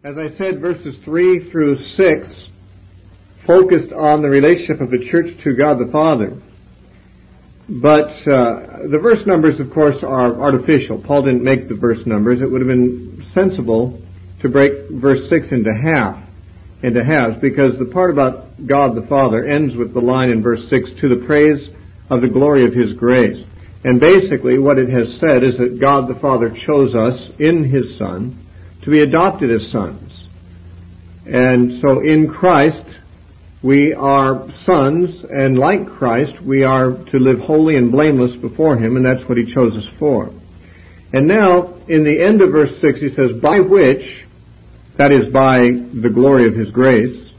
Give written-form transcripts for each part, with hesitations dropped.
As I said, verses 3 through 6 focused on the relationship of the church to God the Father. But the verse numbers, of course, are artificial. Paul didn't make the verse numbers. It would have been sensible to break verse 6 into halves, because the part about God the Father ends with the line in verse 6, to the praise of the glory of His grace. And basically what it has said is that God the Father chose us in His Son to be adopted as sons. And so in Christ we are sons, and like Christ we are to live holy and blameless before Him, and that's what He chose us for. And now, in the end of verse 6, He says, by which, that is by the glory of His grace,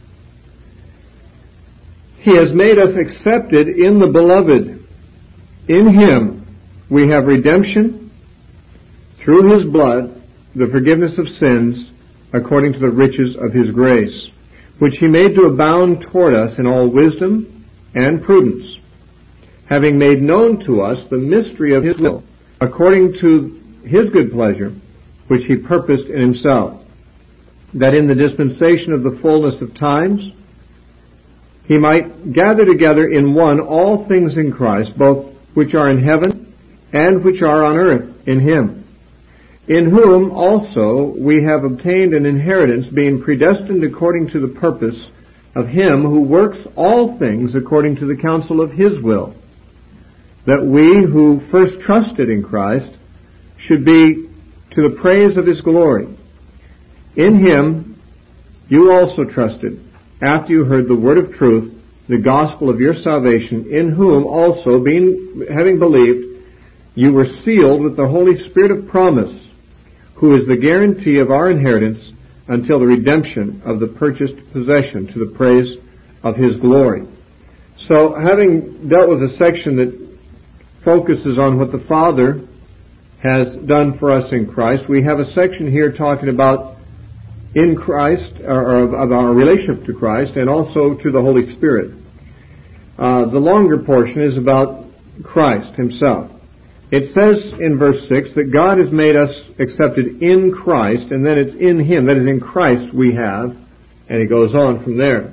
He has made us accepted in the Beloved. In Him we have redemption through His blood, the forgiveness of sins, according to the riches of His grace, which He made to abound toward us in all wisdom and prudence, having made known to us the mystery of His will, according to His good pleasure, which He purposed in Himself, that in the dispensation of the fullness of times He might gather together in one all things in Christ, both which are in heaven and which are on earth in Him, in whom also we have obtained an inheritance, being predestined according to the purpose of Him who works all things according to the counsel of His will, that we who first trusted in Christ should be to the praise of His glory. In Him you also trusted, after you heard the word of truth, the gospel of your salvation, in whom also, having believed, you were sealed with the Holy Spirit of promise, who is the guarantee of our inheritance until the redemption of the purchased possession, to the praise of His glory. So, having dealt with a section that focuses on what the Father has done for us in Christ, we have a section here talking about in Christ, or about our relationship to Christ, and also to the Holy Spirit. The longer portion is about Christ Himself. It says in verse 6 that God has made us accepted in Christ, and then it's in Him, that is, in Christ we have, and it goes on from there.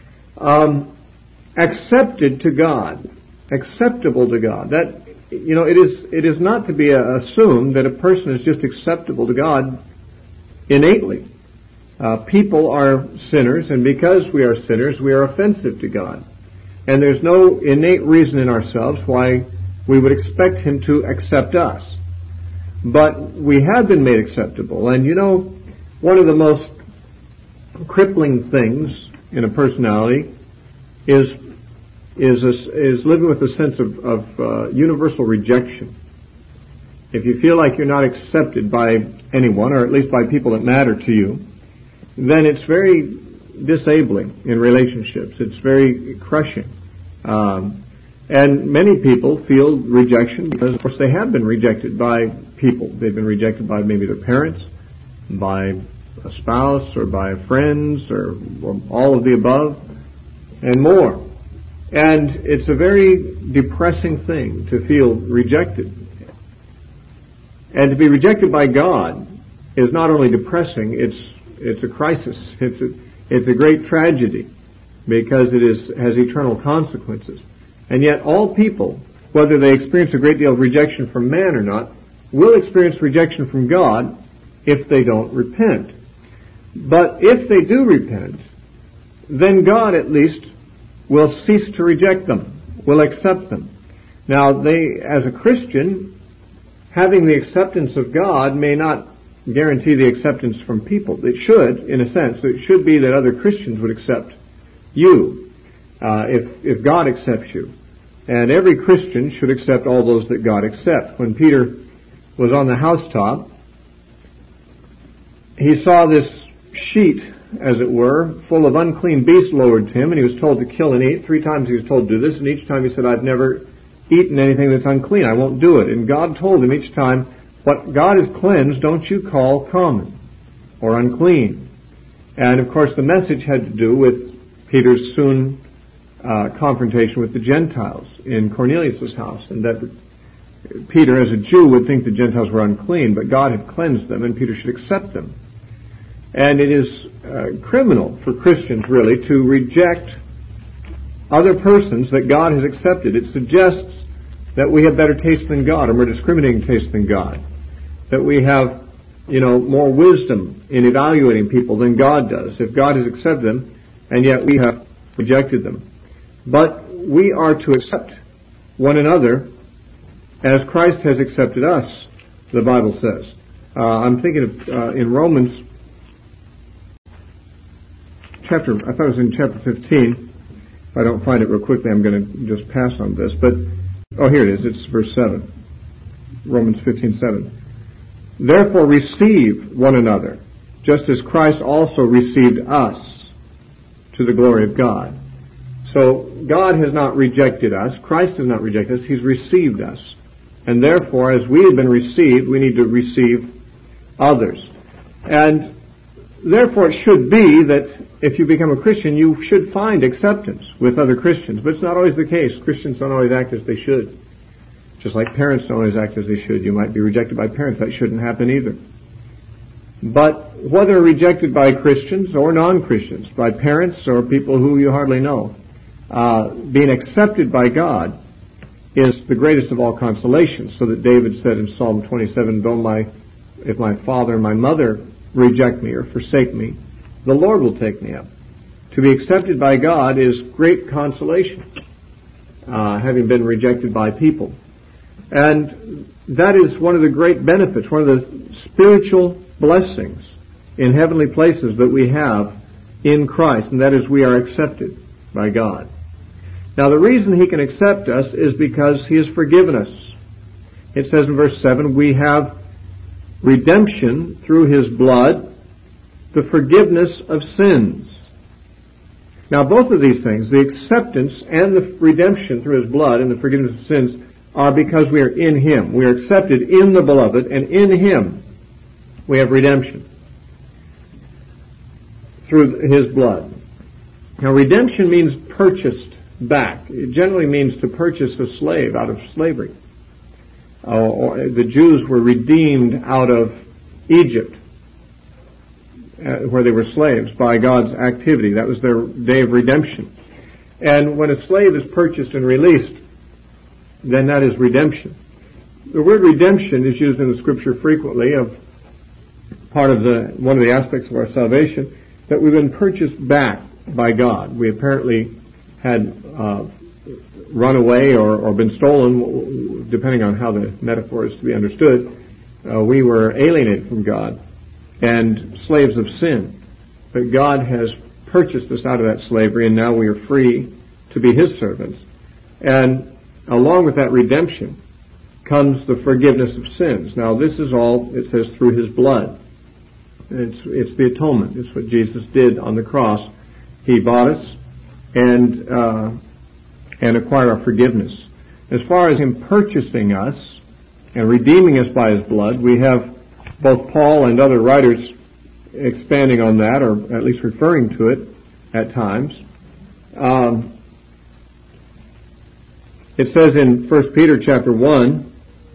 Accepted to God, acceptable to God. That, it is not to be assumed that a person is just acceptable to God innately. People are sinners, and because we are sinners, we are offensive to God. And there's no innate reason in ourselves why we would expect Him to accept us. But we have been made acceptable. And one of the most crippling things in a personality is living with a sense of universal rejection. If you feel like you're not accepted by anyone, or at least by people that matter to you, then it's very disabling in relationships. It's very crushing. And many people feel rejection because, of course, they have been rejected by people. They've been rejected by maybe their parents, by a spouse, or by friends, or all of the above, and more. And it's a very depressing thing to feel rejected. And to be rejected by God is not only depressing, it's a crisis. It's a great tragedy, because it has eternal consequences. And yet all people, whether they experience a great deal of rejection from man or not, will experience rejection from God if they don't repent. But if they do repent, then God at least will cease to reject them, will accept them. Now, as a Christian, having the acceptance of God may not guarantee the acceptance from people. It should, in a sense. It should be that other Christians would accept you, if God accepts you. And every Christian should accept all those that God accepts. When Peter was on the housetop, he saw this sheet, as it were, full of unclean beasts lowered to him, and he was told to kill and eat. 3 times he was told to do this, and each time he said, I've never eaten anything that's unclean. I won't do it. And God told him each time, what God has cleansed, don't you call common or unclean. And, of course, the message had to do with Peter's soon confrontation with the Gentiles in Cornelius' house, and that Peter, as a Jew, would think the Gentiles were unclean, but God had cleansed them, and Peter should accept them. And it is criminal for Christians, really, to reject other persons that God has accepted. It suggests that we have better taste than God, or more discriminating taste than God. That we have, more wisdom in evaluating people than God does, if God has accepted them, and yet we have rejected them. But we are to accept one another as Christ has accepted us, the Bible says. I'm thinking of in Romans I thought it was in chapter 15. If I don't find it real quickly, I'm going to just pass on this. But, here it is. It's verse 7. Romans 15:7. Therefore receive one another, just as Christ also received us to the glory of God. So God has not rejected us. Christ has not rejected us. He's received us. And therefore, as we have been received, we need to receive others. And therefore, it should be that if you become a Christian, you should find acceptance with other Christians. But it's not always the case. Christians don't always act as they should. Just like parents don't always act as they should. You might be rejected by parents. That shouldn't happen either. But whether rejected by Christians or non-Christians, by parents or people who you hardly know, being accepted by God is the greatest of all consolations. So that David said in Psalm 27, if my father and my mother reject me or forsake me, the Lord will take me up. To be accepted by God is great consolation, having been rejected by people. And that is one of the great benefits, one of the spiritual blessings in heavenly places that we have in Christ, and that is we are accepted by God. Now, the reason He can accept us is because He has forgiven us. It says in verse 7, we have redemption through His blood, the forgiveness of sins. Now, both of these things, the acceptance and the redemption through His blood and the forgiveness of sins, are because we are in Him. We are accepted in the Beloved, and in Him we have redemption through His blood. Now, redemption means purchased back. It generally means to purchase a slave out of slavery. The Jews were redeemed out of Egypt, where they were slaves, by God's activity. That was their day of redemption. And when a slave is purchased and released, then that is redemption. The word redemption is used in the Scripture frequently of one of the aspects of our salvation, that we've been purchased back by God. We apparently had run away or been stolen, depending on how the metaphor is to be understood. We were alienated from God and slaves of sin. But God has purchased us out of that slavery, and now we are free to be His servants. And along with that redemption comes the forgiveness of sins. Now, this is all, it says, through His blood. It's the atonement. It's what Jesus did on the cross. He bought us and acquired our forgiveness. As far as Him purchasing us and redeeming us by His blood, we have both Paul and other writers expanding on that, or at least referring to it at times. It says in 1 Peter chapter 1,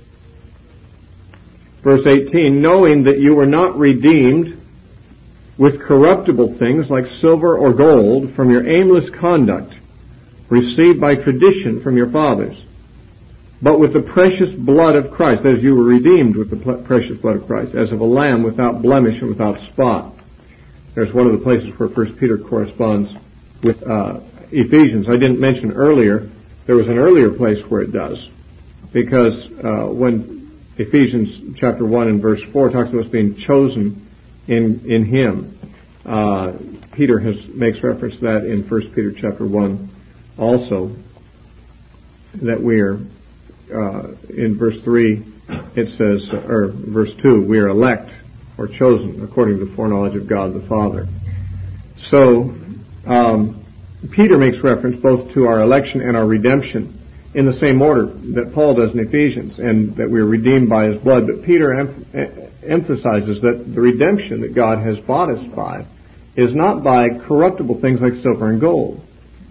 verse 18, knowing that you were not redeemed with corruptible things like silver or gold from your aimless conduct received by tradition from your fathers, but with the precious blood of Christ, as you were redeemed with the precious blood of Christ, as of a lamb without blemish and without spot. There's one of the places where 1 Peter corresponds with Ephesians. I didn't mention earlier, there was an earlier place where it does, because when Ephesians chapter 1 and verse 4 talks about us being chosen in Him, Peter makes reference to that in 1 Peter chapter 1 also, that we are, in verse 3, it says, or verse 2, we are elect or chosen according to the foreknowledge of God the Father. So, Peter makes reference both to our election and our redemption in the same order that Paul does in Ephesians, and that we are redeemed by His blood. But Peter emphasizes that the redemption that God has bought us by is not by corruptible things like silver and gold.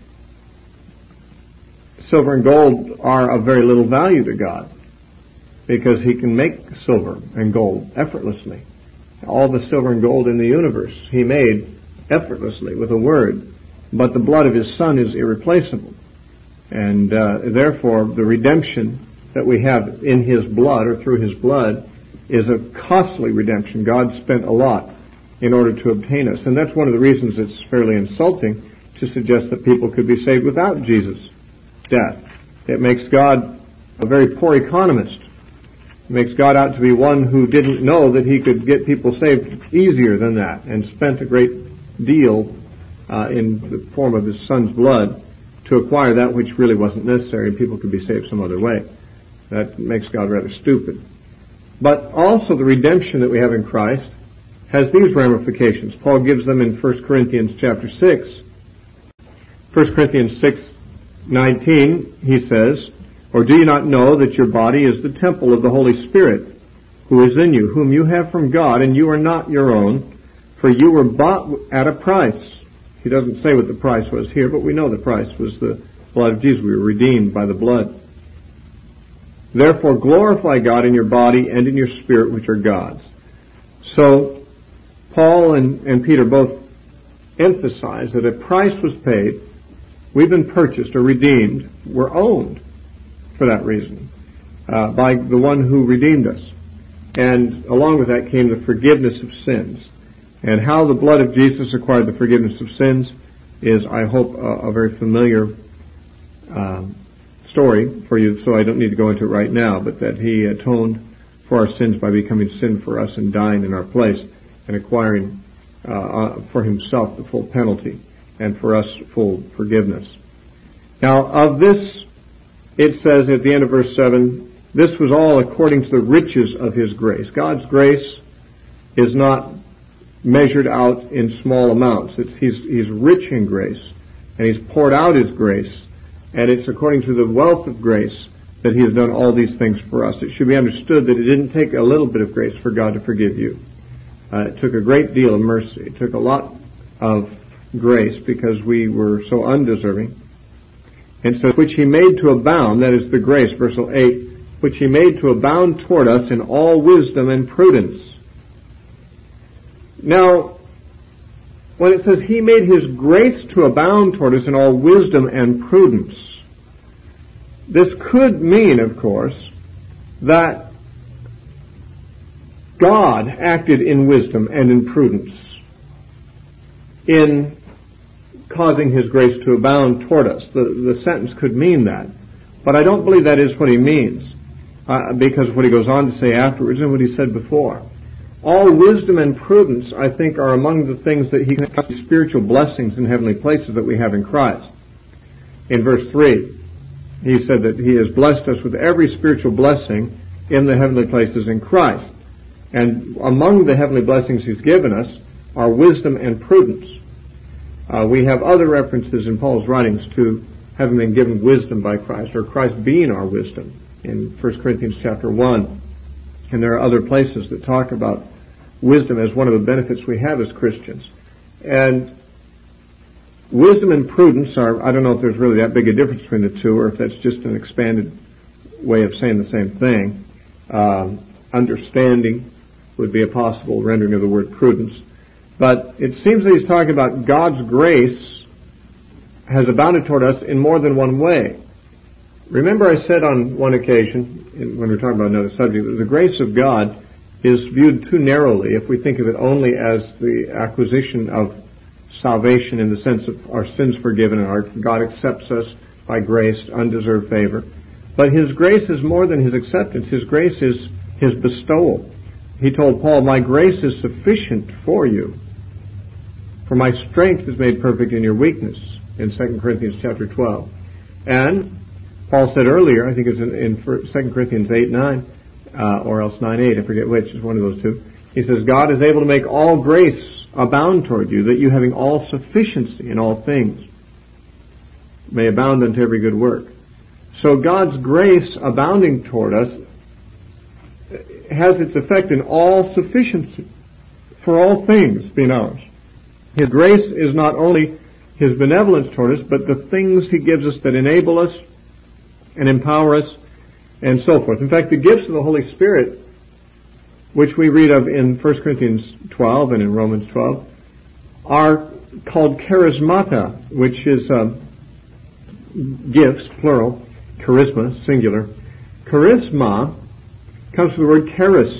Silver and gold are of very little value to God, because He can make silver and gold effortlessly. all the silver and gold in the universe He made effortlessly with a word. But the blood of His Son is irreplaceable. And therefore, the redemption that we have in His blood or through His blood is a costly redemption. God spent a lot in order to obtain us. And that's one of the reasons it's fairly insulting to suggest that people could be saved without Jesus' death. It makes God a very poor economist. It makes God out to be one who didn't know that He could get people saved easier than that, and spent a great deal in the form of His Son's blood to acquire that which really wasn't necessary, and people could be saved some other way. That makes God rather stupid. But also the redemption that we have in Christ has these ramifications. Paul gives them in 1 Corinthians chapter 6. 1 Corinthians 6:19, he says, "Or do you not know that your body is the temple of the Holy Spirit, who is in you, whom you have from God, and you are not your own, for you were bought at a price." He doesn't say what the price was here, but we know the price was the blood of Jesus. We were redeemed by the blood. "Therefore glorify God in your body and in your spirit, which are God's." So Paul and Peter both emphasize that a price was paid. We've been purchased or redeemed. We're owned for that reason by the one who redeemed us. And along with that came the forgiveness of sins. And how the blood of Jesus acquired the forgiveness of sins is, I hope, a very familiar story for you, so I don't need to go into it right now, but that He atoned for our sins by becoming sin for us and dying in our place and acquiring for Himself the full penalty and for us full forgiveness. Now, of this, it says at the end of verse 7, "This was all according to the riches of His grace." God's grace is not measured out in small amounts. He's rich in grace, and He's poured out His grace, and it's according to the wealth of grace that He has done all these things for us. It should be understood that it didn't take a little bit of grace for God to forgive you. It took a great deal of mercy. It took a lot of grace because we were so undeserving. And so, which He made to abound, that is the grace, verse 8, which He made to abound toward us in all wisdom and prudence. Now, when it says He made His grace to abound toward us in all wisdom and prudence, this could mean, of course, that God acted in wisdom and in prudence in causing His grace to abound toward us. The sentence could mean that. But I don't believe that is what he means, because of what he goes on to say afterwards and what he said before. All wisdom and prudence, I think, are among the things that He can call spiritual blessings in heavenly places that we have in Christ. In verse 3, He said that He has blessed us with every spiritual blessing in the heavenly places in Christ. And among the heavenly blessings He's given us are wisdom and prudence. We have other references in Paul's writings to having been given wisdom by Christ, or Christ being our wisdom, in 1 Corinthians chapter 1. And there are other places that talk about wisdom as one of the benefits we have as Christians. And wisdom and prudence are, I don't know if there's really that big a difference between the two, or if that's just an expanded way of saying the same thing. Understanding would be a possible rendering of the word prudence. But it seems that he's talking about God's grace has abounded toward us in more than one way. Remember I said on one occasion, when we were talking about another subject, that the grace of God is viewed too narrowly if we think of it only as the acquisition of salvation in the sense of our sins forgiven and God accepts us by grace, undeserved favor. But His grace is more than His acceptance. His grace is His bestowal. He told Paul, "My grace is sufficient for you, for my strength is made perfect in your weakness," in 2 Corinthians chapter 12. And Paul said earlier, I think it's in 2 Corinthians 8:9, or else 9:8, I forget which, is one of those two. He says, "God is able to make all grace abound toward you, that you, having all sufficiency in all things, may abound unto every good work." So God's grace abounding toward us has its effect in all sufficiency for all things being ours. His grace is not only His benevolence toward us, but the things He gives us that enable us and empower us and so forth. In fact, the gifts of the Holy Spirit which we read of in 1 Corinthians 12 and in Romans 12, are called charismata, which is gifts, plural, charisma, singular. Charisma comes from the word charis,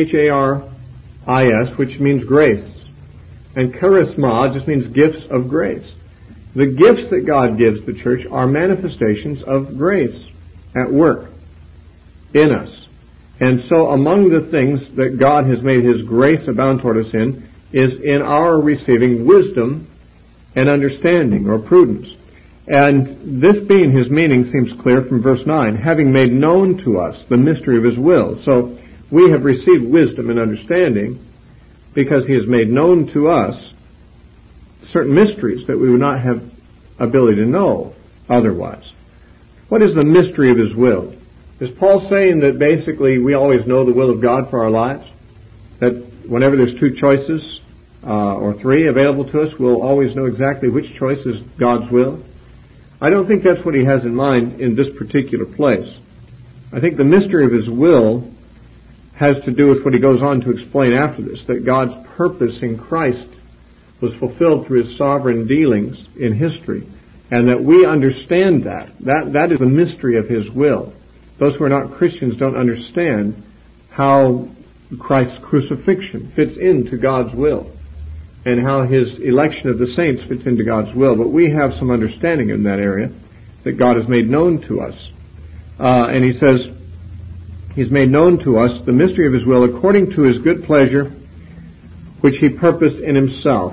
charis, which means grace. And charisma just means gifts of grace. The gifts that God gives the church are manifestations of grace at work in us. And so among the things that God has made His grace abound toward us in is in our receiving wisdom and understanding or prudence. And this being His meaning seems clear from verse 9, having made known to us the mystery of His will. So we have received wisdom and understanding because He has made known to us certain mysteries that we would not have ability to know otherwise. What is the mystery of His will? Is Paul saying that basically we always know the will of God for our lives? That whenever there's two choices or three available to us, we'll always know exactly which choice is God's will? I don't think that's what he has in mind in this particular place. I think the mystery of His will has to do with what he goes on to explain after this, that God's purpose in Christ was fulfilled through His sovereign dealings in history, and that we understand that. That is the mystery of His will. Those who are not Christians don't understand how Christ's crucifixion fits into God's will and how His election of the saints fits into God's will. But we have some understanding in that area that God has made known to us. And he says, He's made known to us the mystery of His will according to His good pleasure, which He purposed in Himself,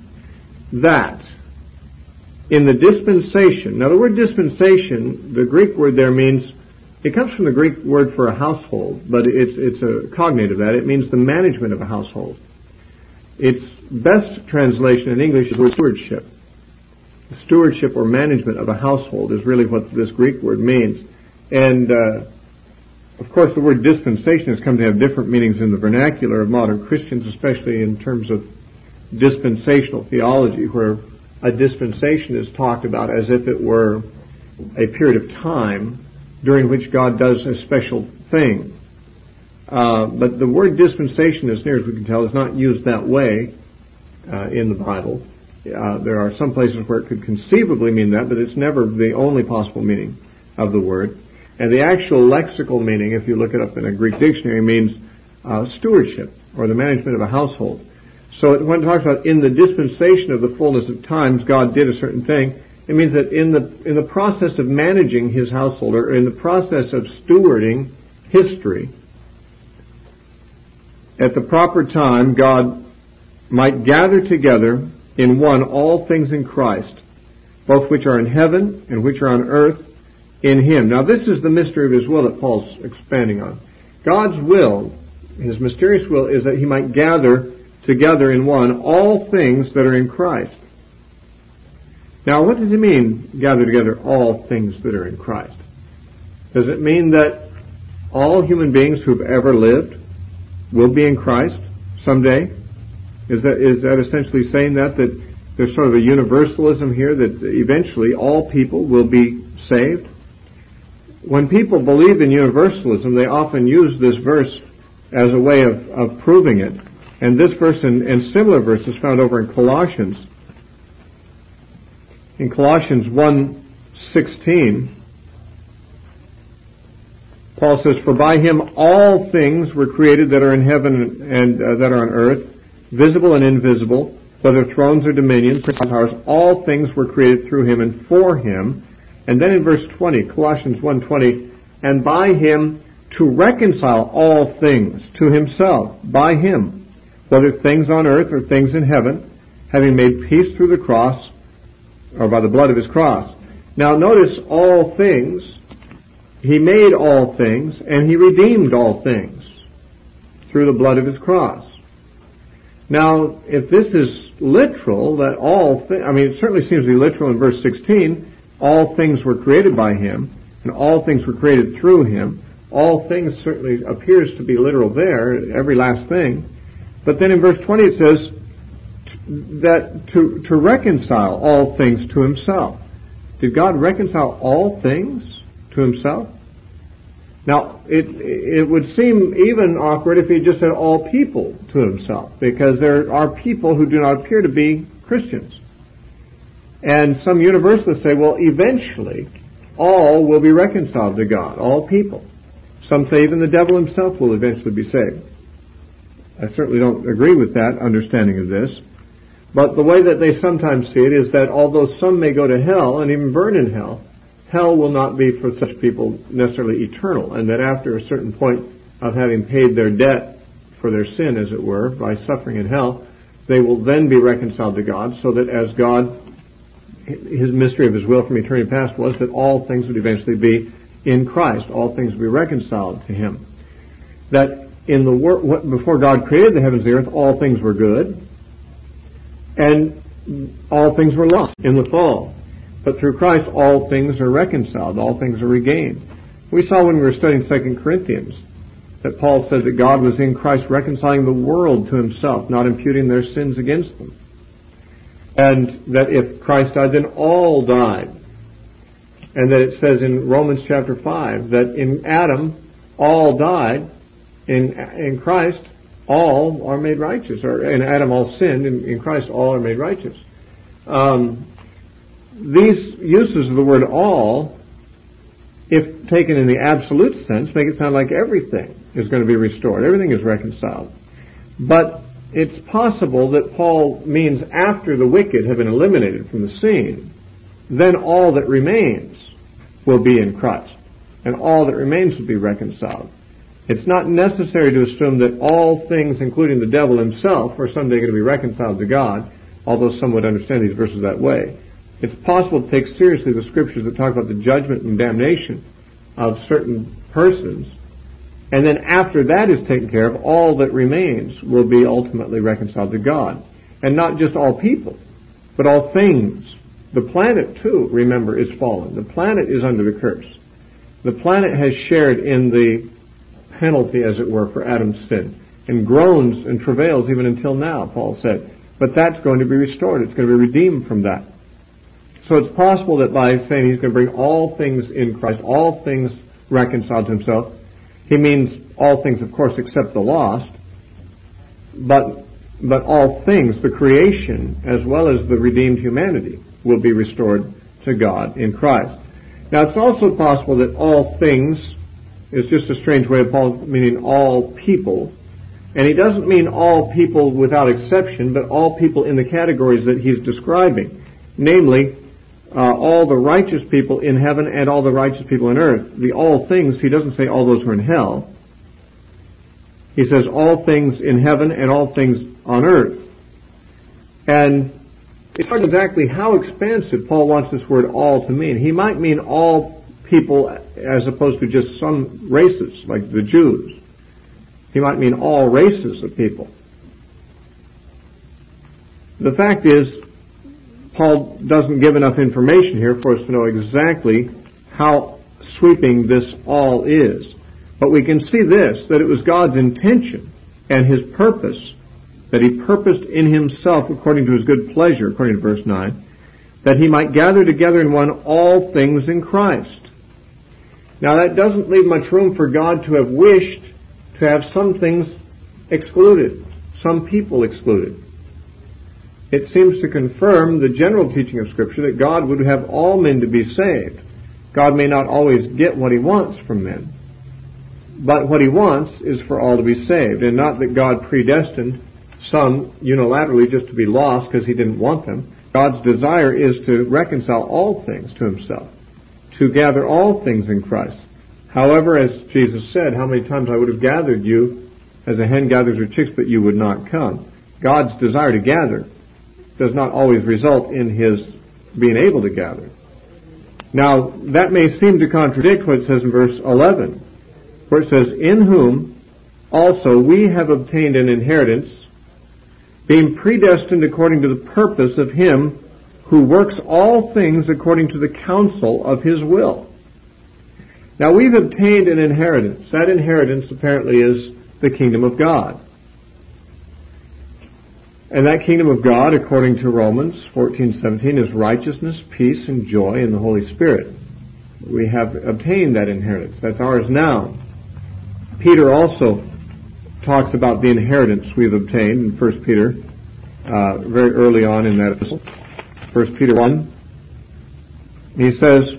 that in the dispensation. Now the word dispensation, the Greek word there means, it comes from the Greek word for a household, but it's a cognate of that. It means the management of a household. Its best translation in English is the word stewardship. The stewardship or management of a household is really what this Greek word means. And of course the word dispensation has come to have different meanings in the vernacular of modern Christians, especially in terms of dispensational theology, where a dispensation is talked about as if it were a period of time during which God does a special thing. But the word dispensation, as near as we can tell, is not used that way in the Bible. There are some places where it could conceivably mean that, but it's never the only possible meaning of the word. And the actual lexical meaning, if you look it up in a Greek dictionary, means stewardship or the management of a household. So when it talks about in the dispensation of the fullness of times, God did a certain thing, it means that in the process of managing His household, or in the process of stewarding history, at the proper time, God might gather together in one all things in Christ, both which are in heaven and which are on earth in Him. Now this is the mystery of His will that Paul's expanding on. God's will, His mysterious will, is that He might gather together in one all things that are in Christ. Now what does it mean, gather together all things that are in Christ? Does it mean that all human beings who've ever lived will be in Christ someday? Is that essentially saying that there's sort of a universalism here, that eventually all people will be saved? When people believe in universalism, they often use this verse as a way of proving it. And this verse and similar verses found over in Colossians. In Colossians 1:16, Paul says, "For by Him all things were created that are in heaven and that are on earth, visible and invisible, whether thrones or dominions, powers, all things were created through Him and for Him." And then in verse 20, Colossians 1:20, "And by Him to reconcile all things to Himself, by Him, whether things on earth or things in heaven, having made peace through the cross," or by the blood of His cross. Now notice all things. He made all things, and He redeemed all things through the blood of His cross. Now, if this is literal, that all things, it certainly seems to be literal in verse 16, all things were created by Him, and all things were created through Him. All things certainly appears to be literal there, every last thing. But then in verse 20 it says that to reconcile all things to Himself. Did God reconcile all things to Himself? Now, it would seem even awkward if he just said all people to himself, because there are people who do not appear to be Christians. And some universalists say, well, eventually, all will be reconciled to God, all people. Some say even the devil himself will eventually be saved. I certainly don't agree with that understanding of this. But the way that they sometimes see it is that although some may go to hell and even burn in hell, hell will not be for such people necessarily eternal, and that after a certain point of having paid their debt for their sin, as it were, by suffering in hell, they will then be reconciled to God, so that as God, his mystery of his will from eternity past was that all things would eventually be in Christ. All things would be reconciled to him. That in the world, before God created the heavens and the earth, all things were good, and all things were lost in the fall. But through Christ, all things are reconciled. All things are regained. We saw when we were studying 2 Corinthians that Paul said that God was in Christ reconciling the world to himself, not imputing their sins against them. And that if Christ died, then all died. And that it says in Romans chapter 5 that in Adam, all died. In Christ, all are made righteous. Or in Adam, all sinned. In Christ, all are made righteous. These uses of the word all, if taken in the absolute sense, make it sound like everything is going to be restored. Everything is reconciled. But it's possible that Paul means after the wicked have been eliminated from the scene, then all that remains will be in Christ. And all that remains will be reconciled. It's not necessary to assume that all things, including the devil himself, are someday going to be reconciled to God, although some would understand these verses that way. It's possible to take seriously the scriptures that talk about the judgment and damnation of certain persons, and then after that is taken care of, all that remains will be ultimately reconciled to God. And not just all people, but all things. The planet, too, remember, is fallen. The planet is under the curse. The planet has shared in the penalty, as it were, for Adam's sin, and groans and travails even until now, Paul said. But that's going to be restored. It's going to be redeemed from that. So it's possible that by saying he's going to bring all things in Christ, all things reconciled to himself, he means all things, of course, except the lost, but all things, the creation, as well as the redeemed humanity, will be restored to God in Christ. Now, it's also possible that all things is just a strange way of Paul meaning all people, and he doesn't mean all people without exception, but all people in the categories that he's describing, namely, all the righteous people in heaven and all the righteous people on earth. The all things, he doesn't say all those who are in hell. He says all things in heaven and all things on earth. And it's not exactly how expansive Paul wants this word all to mean. He might mean all people as opposed to just some races, like the Jews. He might mean all races of people. The fact is, Paul doesn't give enough information here for us to know exactly how sweeping this all is. But we can see this, that it was God's intention and his purpose, that he purposed in himself according to his good pleasure, according to verse 9, that he might gather together in one all things in Christ. Now that doesn't leave much room for God to have wished to have some things excluded, some people excluded. It seems to confirm the general teaching of Scripture that God would have all men to be saved. God may not always get what he wants from men, but what he wants is for all to be saved, and not that God predestined some unilaterally just to be lost because he didn't want them. God's desire is to reconcile all things to himself, to gather all things in Christ. However, as Jesus said, how many times I would have gathered you as a hen gathers her chicks, but you would not come. God's desire to gather does not always result in his being able to gather. Now, that may seem to contradict what it says in verse 11, where it says, in whom also we have obtained an inheritance, being predestined according to the purpose of him who works all things according to the counsel of his will. Now, we've obtained an inheritance. That inheritance apparently is the kingdom of God. And that kingdom of God, according to Romans 14:17, is righteousness, peace, and joy in the Holy Spirit. We have obtained that inheritance. That's ours now. Peter also talks about the inheritance we've obtained in 1 Peter, very early on in that epistle. 1 Peter 1. He says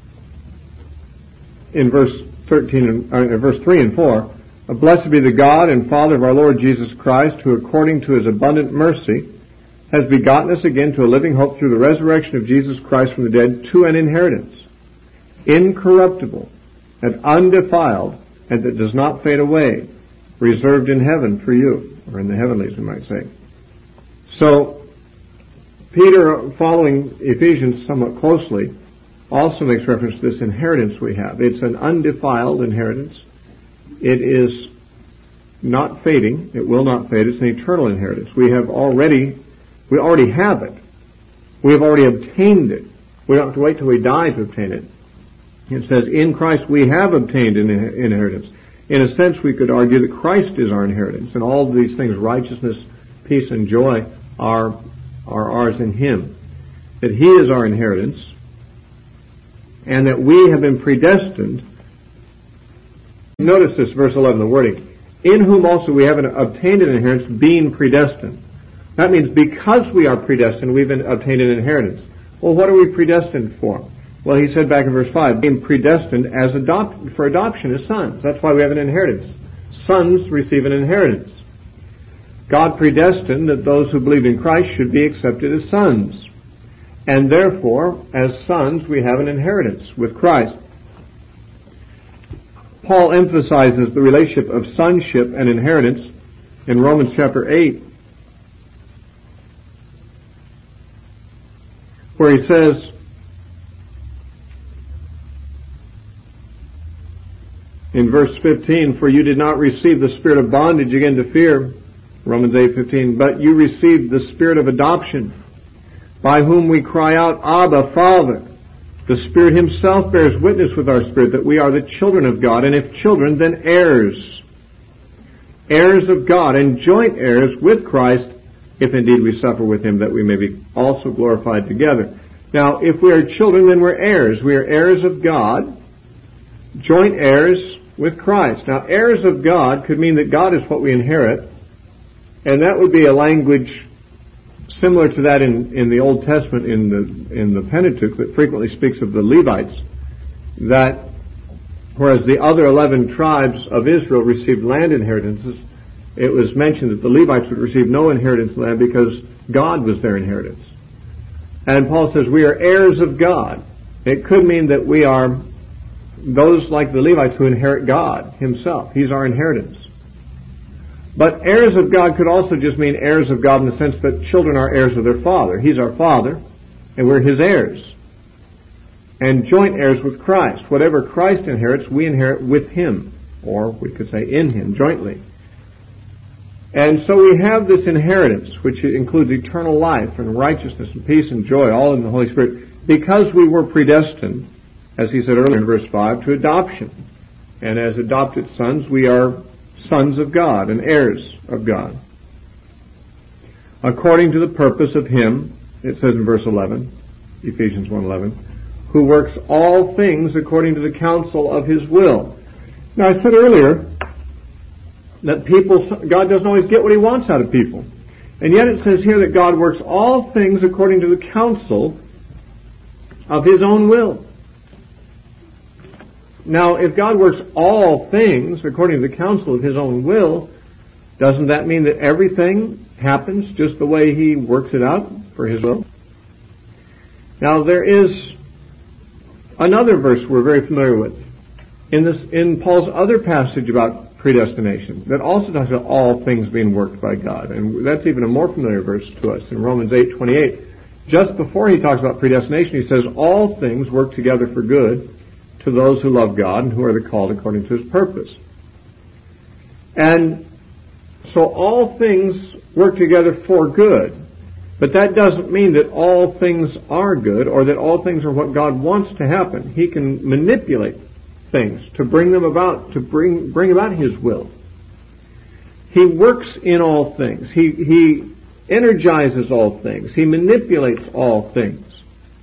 in verse 3 and 4, "Blessed be the God and Father of our Lord Jesus Christ, who according to his abundant mercy has begotten us again to a living hope through the resurrection of Jesus Christ from the dead, to an inheritance, incorruptible and undefiled, and that does not fade away, reserved in heaven for you," or in the heavenlies, we might say. So, Peter, following Ephesians somewhat closely, also makes reference to this inheritance we have. It's an undefiled inheritance. It is not fading. It will not fade. It's an eternal inheritance. We already have it. We have already obtained it. We don't have to wait till we die to obtain it. It says, in Christ we have obtained an inheritance. In a sense, we could argue that Christ is our inheritance, and all these things, righteousness, peace, and joy, are ours in Him. That He is our inheritance, and that we have been predestined. Notice this, verse 11, the wording. In whom also we have obtained an inheritance, being predestined. That means because we are predestined, we've obtained an inheritance. Well, what are we predestined for? Well, he said back in verse 5, being predestined for adoption as sons. That's why we have an inheritance. Sons receive an inheritance. God predestined that those who believe in Christ should be accepted as sons. And therefore, as sons, we have an inheritance with Christ. Paul emphasizes the relationship of sonship and inheritance in Romans chapter 8, where he says, in verse 15, "For you did not receive the spirit of bondage again to fear," Romans 8:15, "but you received the spirit of adoption, by whom we cry out, Abba, Father. The Spirit Himself bears witness with our spirit that we are the children of God, and if children, then heirs. Heirs of God, and joint heirs with Christ, if indeed we suffer with Him, that we may be also glorified together." Now, if we are children, then we're heirs. We are heirs of God, joint heirs with Christ. Now, heirs of God could mean that God is what we inherit, and that would be a language similar to that in the Old Testament in the Pentateuch that frequently speaks of the Levites, that whereas the other 11 tribes of Israel received land inheritances, it was mentioned that the Levites would receive no inheritance land because God was their inheritance. And Paul says we are heirs of God. It could mean that we are those like the Levites who inherit God Himself. He's our inheritance. But heirs of God could also just mean heirs of God in the sense that children are heirs of their father. He's our father, and we're His heirs. And joint heirs with Christ. Whatever Christ inherits, we inherit with Him. Or we could say in Him, jointly. And so we have this inheritance, which includes eternal life and righteousness and peace and joy, all in the Holy Spirit, because we were predestined, as he said earlier in verse 5, to adoption. And as adopted sons, we are sons of God and heirs of God. According to the purpose of Him, it says in verse 11, Ephesians 1:11, who works all things according to the counsel of His will. Now, I said earlier that God doesn't always get what He wants out of people. And yet it says here that God works all things according to the counsel of His own will. Now, if God works all things according to the counsel of His own will, doesn't that mean that everything happens just the way He works it out for His will? Now, there is another verse we're very familiar with in Paul's other passage about predestination that also talks about all things being worked by God. And that's even a more familiar verse to us in Romans 8:28. Just before he talks about predestination, he says, all things work together for good to those who love God and who are the called according to His purpose. And so all things work together for good. But that doesn't mean that all things are good or that all things are what God wants to happen. He can manipulate things to bring them about, to bring about His will. He works in all things. He energizes all things. He manipulates all things.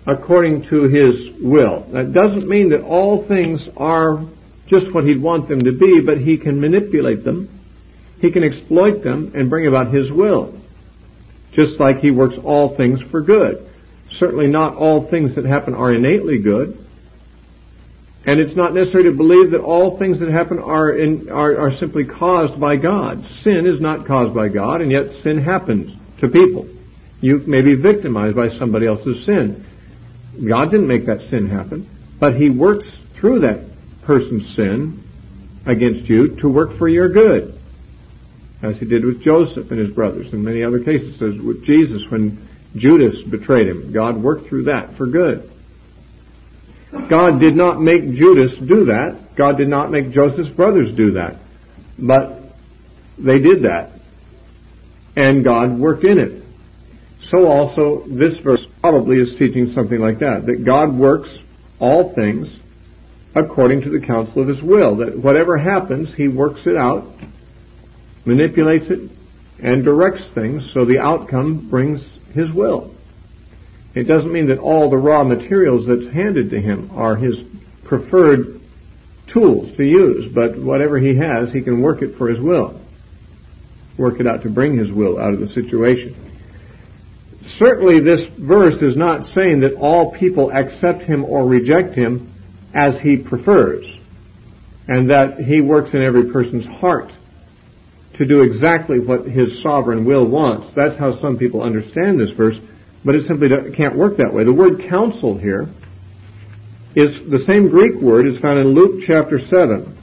according to His will. That doesn't mean that all things are just what He'd want them to be, but He can manipulate them. He can exploit them and bring about His will. Just like He works all things for good. Certainly not all things that happen are innately good. And it's not necessary to believe that all things that happen are simply caused by God. Sin is not caused by God, and yet sin happens to people. You may be victimized by somebody else's sin. God didn't make that sin happen, but He works through that person's sin against you to work for your good, as He did with Joseph and his brothers, and many other cases. As with Jesus, when Judas betrayed Him, God worked through that for good. God did not make Judas do that. God did not make Joseph's brothers do that. But they did that. And God worked in it. So also, this verse probably is teaching something like that. That God works all things according to the counsel of His will. That whatever happens, He works it out, manipulates it, and directs things so the outcome brings His will. It doesn't mean that all the raw materials that's handed to Him are His preferred tools to use, but whatever He has, He can work it for His will. Work it out to bring His will out of the situation. Certainly this verse is not saying that all people accept Him or reject Him as He prefers, and that He works in every person's heart to do exactly what His sovereign will wants. That's how some people understand this verse. But it simply can't work that way. The word counsel here is the same Greek word is found in Luke chapter 7.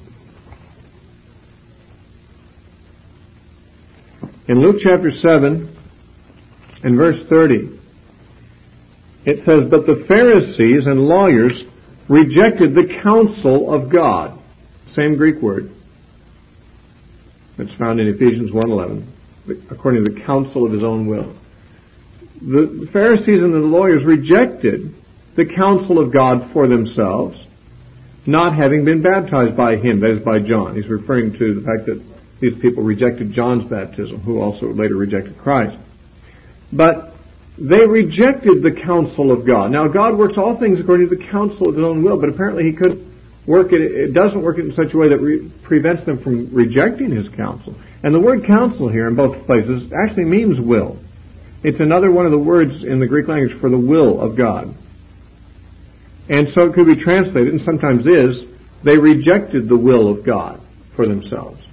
In Luke chapter 7 and verse 30, it says, "But the Pharisees and lawyers rejected the counsel of God." Same Greek word. It's found in Ephesians 1:11, according to the counsel of His own will. The Pharisees and the lawyers rejected the counsel of God for themselves, not having been baptized by Him, that is by John. He's referring to the fact that these people rejected John's baptism, who also later rejected Christ. But they rejected the counsel of God. Now, God works all things according to the counsel of His own will, but apparently He couldn't work it. It doesn't work it in such a way that prevents them from rejecting His counsel. And the word counsel here in both places actually means will. It's another one of the words in the Greek language for the will of God. And so it could be translated, and sometimes is, they rejected the will of God for themselves.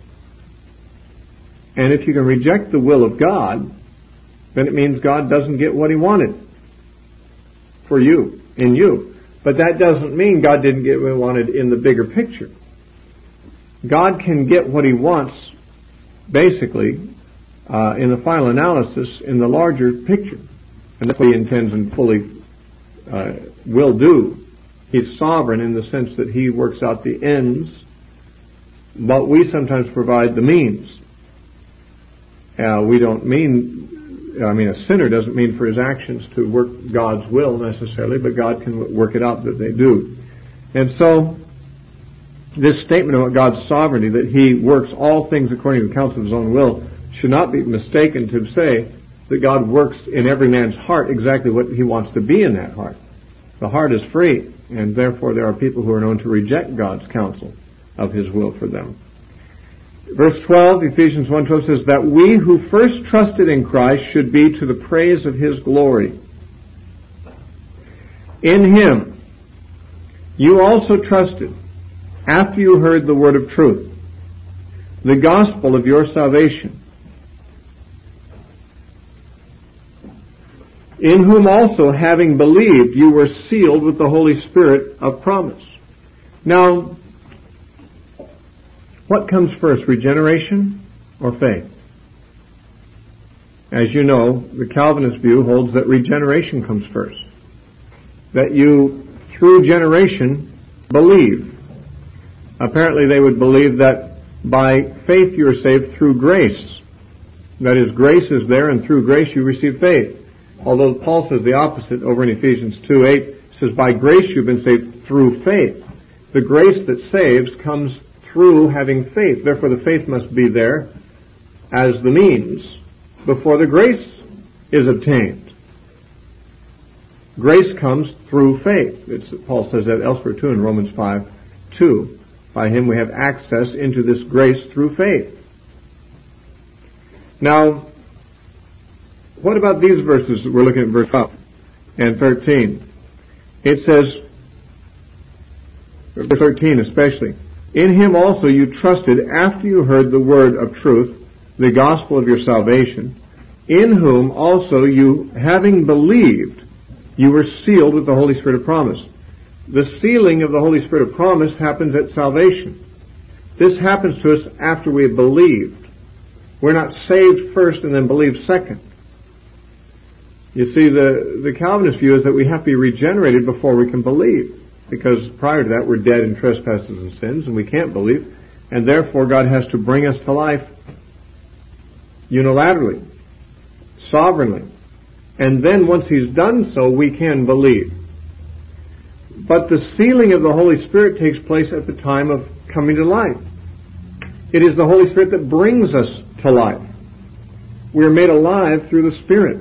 And if you can reject the will of God, then it means God doesn't get what He wanted for you, in you. But that doesn't mean God didn't get what He wanted in the bigger picture. God can get what He wants, basically, in the final analysis, in the larger picture. And that's what He intends and fully will do. He's sovereign in the sense that He works out the ends, but we sometimes provide the means. A sinner doesn't mean for his actions to work God's will necessarily, but God can work it out that they do. And so, this statement about God's sovereignty, that He works all things according to the counsel of His own will, should not be mistaken to say that God works in every man's heart exactly what He wants to be in that heart. The heart is free, and therefore there are people who are known to reject God's counsel of His will for them. Verse 12, Ephesians 1:12 says, "That we who first trusted in Christ should be to the praise of His glory. In Him you also trusted, after you heard the word of truth, the gospel of your salvation, in whom also, having believed, you were sealed with the Holy Spirit of promise." Now, what comes first, regeneration or faith? As you know, the Calvinist view holds that regeneration comes first. That you, through generation, believe. Apparently they would believe that by faith you are saved through grace. That is, grace is there, and through grace you receive faith. Although Paul says the opposite over in Ephesians 2:8, says, by grace you've been saved through faith. The grace that saves comes through having faith. Therefore the faith must be there as the means before the grace is obtained. Grace comes through faith. Paul says that elsewhere too in Romans 5:2. By him we have access into this grace through faith. Now, what about these verses? We're looking at verse 12 and 13. It says, verse 13 especially, in him also you trusted after you heard the word of truth, the gospel of your salvation, in whom also you, having believed, you were sealed with the Holy Spirit of promise. The sealing of the Holy Spirit of promise happens at salvation. This happens to us after we have believed. We're not saved first and then believed second. You see, the Calvinist view is that we have to be regenerated before we can believe, because prior to that we're dead in trespasses and sins and we can't believe, and therefore God has to bring us to life unilaterally, sovereignly. And then once He's done so, we can believe. But the sealing of the Holy Spirit takes place at the time of coming to life. It is the Holy Spirit that brings us to life. We are made alive through the Spirit.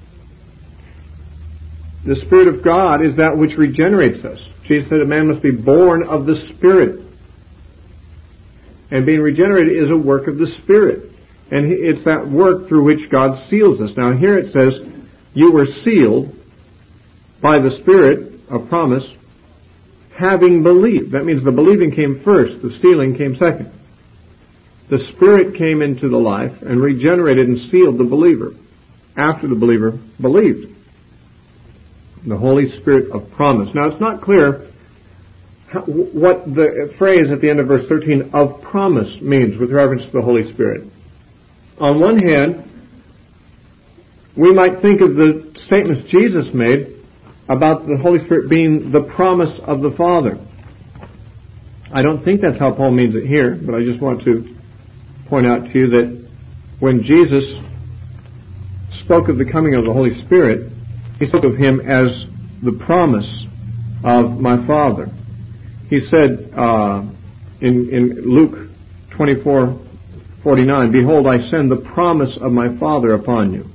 The Spirit of God is that which regenerates us. Jesus said a man must be born of the Spirit. And being regenerated is a work of the Spirit. And it's that work through which God seals us. Now here it says, you were sealed by the Spirit of promise, having believed. That means the believing came first, the sealing came second. The Spirit came into the life and regenerated and sealed the believer after the believer believed. The Holy Spirit of promise. Now it's not clear what the phrase at the end of verse 13 of promise means with reference to the Holy Spirit. On one hand, we might think of the statements Jesus made about the Holy Spirit being the promise of the Father. I don't think that's how Paul means it here, but I just want to point out to you that when Jesus spoke of the coming of the Holy Spirit, He spoke of Him as the promise of my Father. He said in Luke 24:49, behold, I send the promise of my Father upon you.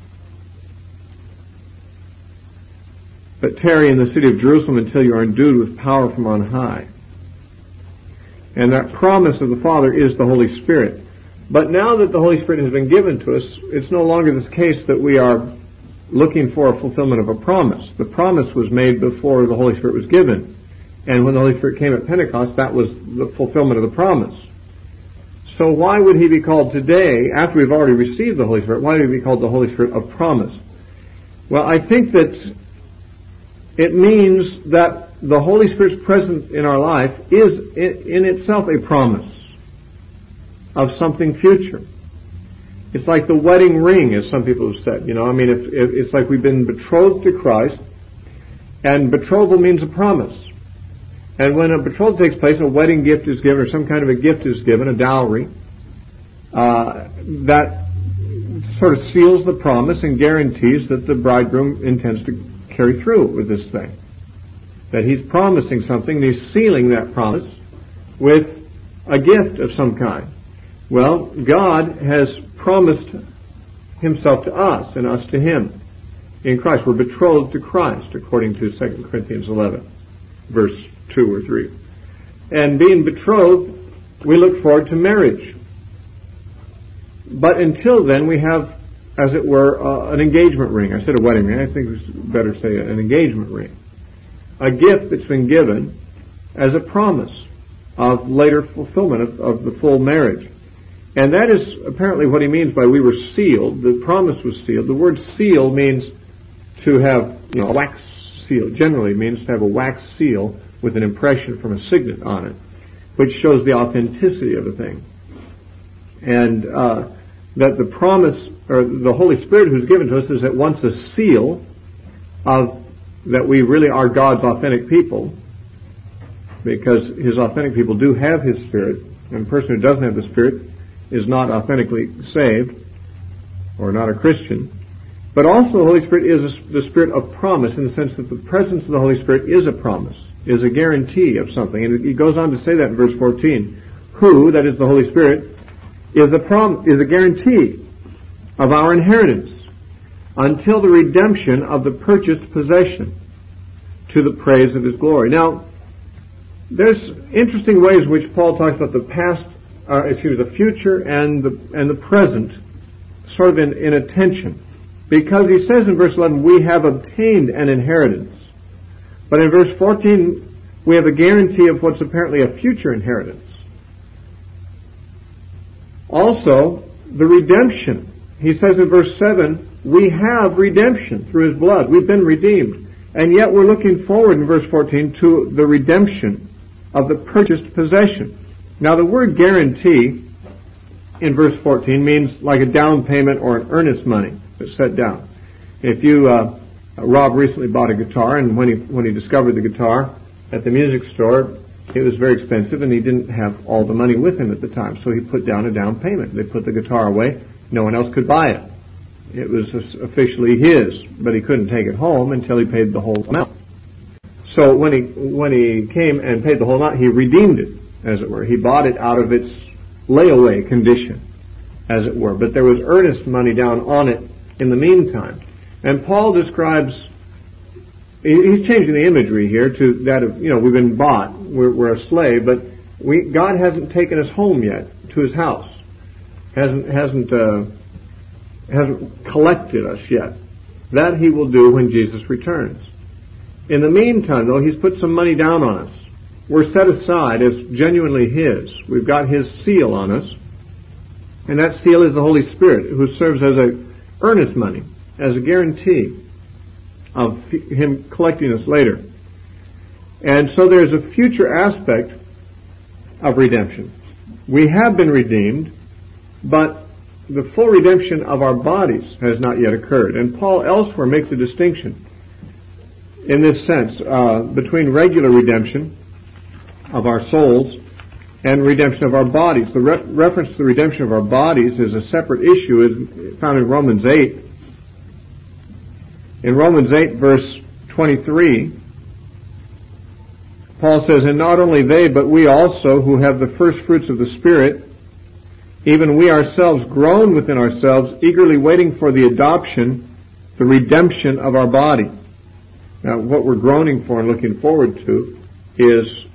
But tarry in the city of Jerusalem until you are endued with power from on high. And that promise of the Father is the Holy Spirit. But now that the Holy Spirit has been given to us, it's no longer the case that we are looking for a fulfillment of a promise. The promise was made before the Holy Spirit was given. And when the Holy Spirit came at Pentecost, that was the fulfillment of the promise. So why would He be called today, after we've already received the Holy Spirit, why would He be called the Holy Spirit of promise? Well, I think that it means that the Holy Spirit's presence in our life is in itself a promise of something future. It's like the wedding ring, as some people have said. You know, I mean, if it's like we've been betrothed to Christ, and betrothal means a promise. And when a betrothal takes place, a wedding gift is given, or some kind of a gift is given, a dowry, that sort of seals the promise and guarantees that the bridegroom intends to carry through with this thing. That he's promising something, and he's sealing that promise with a gift of some kind. Well, God has promised Himself to us and us to Him in Christ. We're betrothed to Christ, according to 2 Corinthians 11, verse 2 or 3. And being betrothed, we look forward to marriage. But until then, we have, as it were, an engagement ring. I said a wedding ring. I think it's better to say an engagement ring. A gift that's been given as a promise of later fulfillment of the full marriage. And that is apparently what he means by we were sealed. The promise was sealed. The word seal means to have, a wax seal. Generally means to have a wax seal with an impression from a signet on it, which shows the authenticity of a thing. And that the promise, or the Holy Spirit who's given to us, is at once a seal of that we really are God's authentic people, because His authentic people do have His Spirit, and a person who doesn't have the Spirit is not authentically saved, or not a Christian. But also the Holy Spirit is the Spirit of promise, in the sense that the presence of the Holy Spirit is a promise, is a guarantee of something. And he goes on to say that in verse 14. Who, that is the Holy Spirit, is a guarantee of our inheritance until the redemption of the purchased possession. to the praise of His glory. Now, there's interesting ways in which Paul talks about the future and the present, sort of in a tension. Because he says in verse 11, we have obtained an inheritance. But in verse 14, we have a guarantee of what's apparently a future inheritance. Also, the redemption. He says in verse 7, we have redemption through His blood. We've been redeemed. And yet we're looking forward in verse 14 to the redemption of the purchased possession. Now the word guarantee in verse 14 means like a down payment or an earnest money that's set down. If you, Rob recently bought a guitar, and when he discovered the guitar at the music store, it was very expensive, and he didn't have all the money with him at the time, so he put down a down payment. They put the guitar away. No one else could buy it. It was officially his, but he couldn't take it home until he paid the whole amount. So when he came and paid the whole amount, he redeemed it, as it were. He bought it out of its layaway condition, as it were. But there was earnest money down on it in the meantime. And Paul describes, he's changing the imagery here to that of, we've been bought, we're a slave, but God hasn't taken us home yet to His house, hasn't collected us yet. That He will do when Jesus returns. In the meantime, though, He's put some money down on us. We're set aside as genuinely His. We've got His seal on us, and that seal is the Holy Spirit, who serves as a earnest money, as a guarantee of Him collecting us later. And so there's a future aspect of redemption. We have been redeemed, but the full redemption of our bodies has not yet occurred. And Paul elsewhere makes a distinction in this sense between regular redemption of our souls and redemption of our bodies. The reference to the redemption of our bodies is a separate issue, is found in Romans 8. In Romans 8, verse 23, Paul says, and not only they, but we also, who have the first fruits of the Spirit, even we ourselves groan within ourselves, eagerly waiting for the adoption, the redemption of our body. Now, what we're groaning for and looking forward to is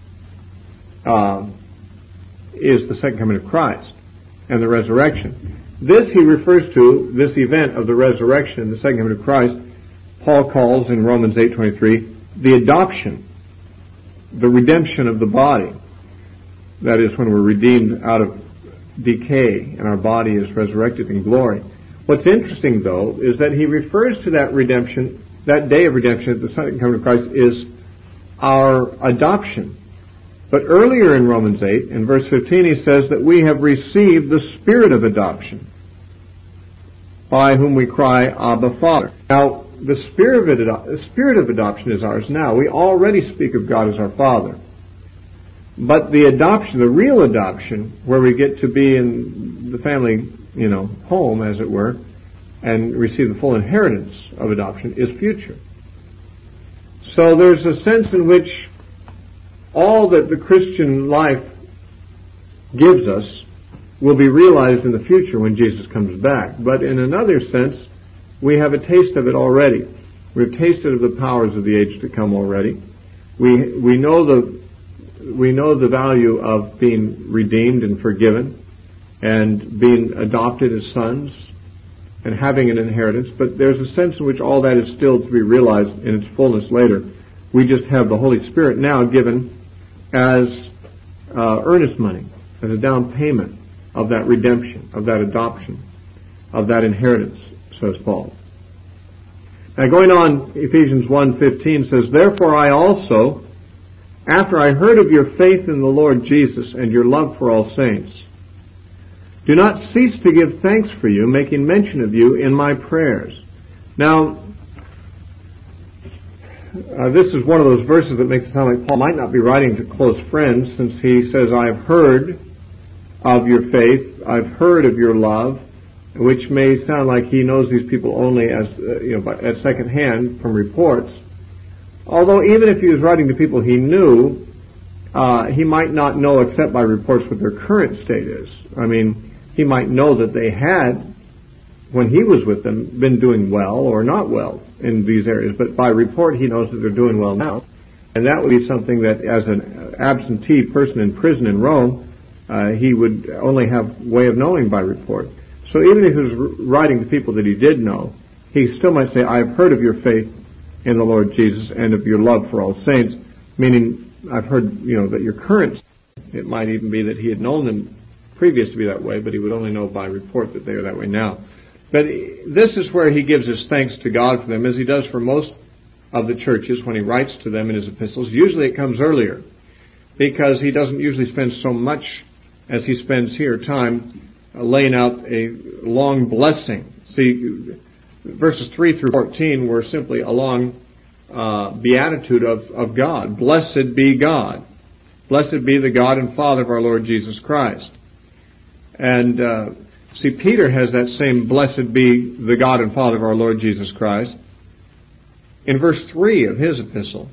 the second coming of Christ and the resurrection. This he refers to, this event of the resurrection, the second coming of Christ, Paul calls in Romans 8:23 the adoption, the redemption of the body. That is when we're redeemed out of decay and our body is resurrected in glory. What's interesting, though, is that he refers to that redemption, that day of redemption at the second coming of Christ, is our adoption. But earlier in Romans 8, in verse 15, he says that we have received the Spirit of adoption, by whom we cry, Abba, Father. Now, the Spirit of adoption is ours now. We already speak of God as our Father. But the adoption, the real adoption, where we get to be in the family, home, as it were, and receive the full inheritance of adoption, is future. So there's a sense in which all that the Christian life gives us will be realized in the future when Jesus comes back. But in another sense, we have a taste of it already. We've tasted of the powers of the age to come already. We know the value of being redeemed and forgiven and being adopted as sons and having an inheritance. But there's a sense in which all that is still to be realized in its fullness later. We just have the Holy Spirit now given as earnest money, as a down payment of that redemption, of that adoption, of that inheritance, says Paul. Now going on, Ephesians 1:15 says, therefore I also, after I heard of your faith in the Lord Jesus and your love for all saints, do not cease to give thanks for you, making mention of you in my prayers. Now, this is one of those verses that makes it sound like Paul might not be writing to close friends, since he says, I've heard of your faith, I've heard of your love, which may sound like he knows these people only as at second hand from reports. Although even if he was writing to people he knew, he might not know except by reports what their current state is. I mean, he might know that they had, when he was with them, been doing well or not well. in these areas, but by report he knows that they're doing well now. And that would be something that, as an absentee person in prison in Rome, he would only have way of knowing by report. So even if he was writing to people that he did know, he still might say, I have heard of your faith in the Lord Jesus and of your love for all saints, meaning I've heard, that you're current. It might even be that he had known them previous to be that way, but he would only know by report that they are that way now. But this is where he gives his thanks to God for them, as he does for most of the churches when he writes to them in his epistles. Usually it comes earlier, because he doesn't usually spend so much as he spends here time laying out a long blessing. See, verses 3 through 14 were simply a long beatitude of God. Blessed be God. Blessed be the God and Father of our Lord Jesus Christ. And see, Peter has that same blessed be the God and Father of our Lord Jesus Christ in verse 3 of his epistle,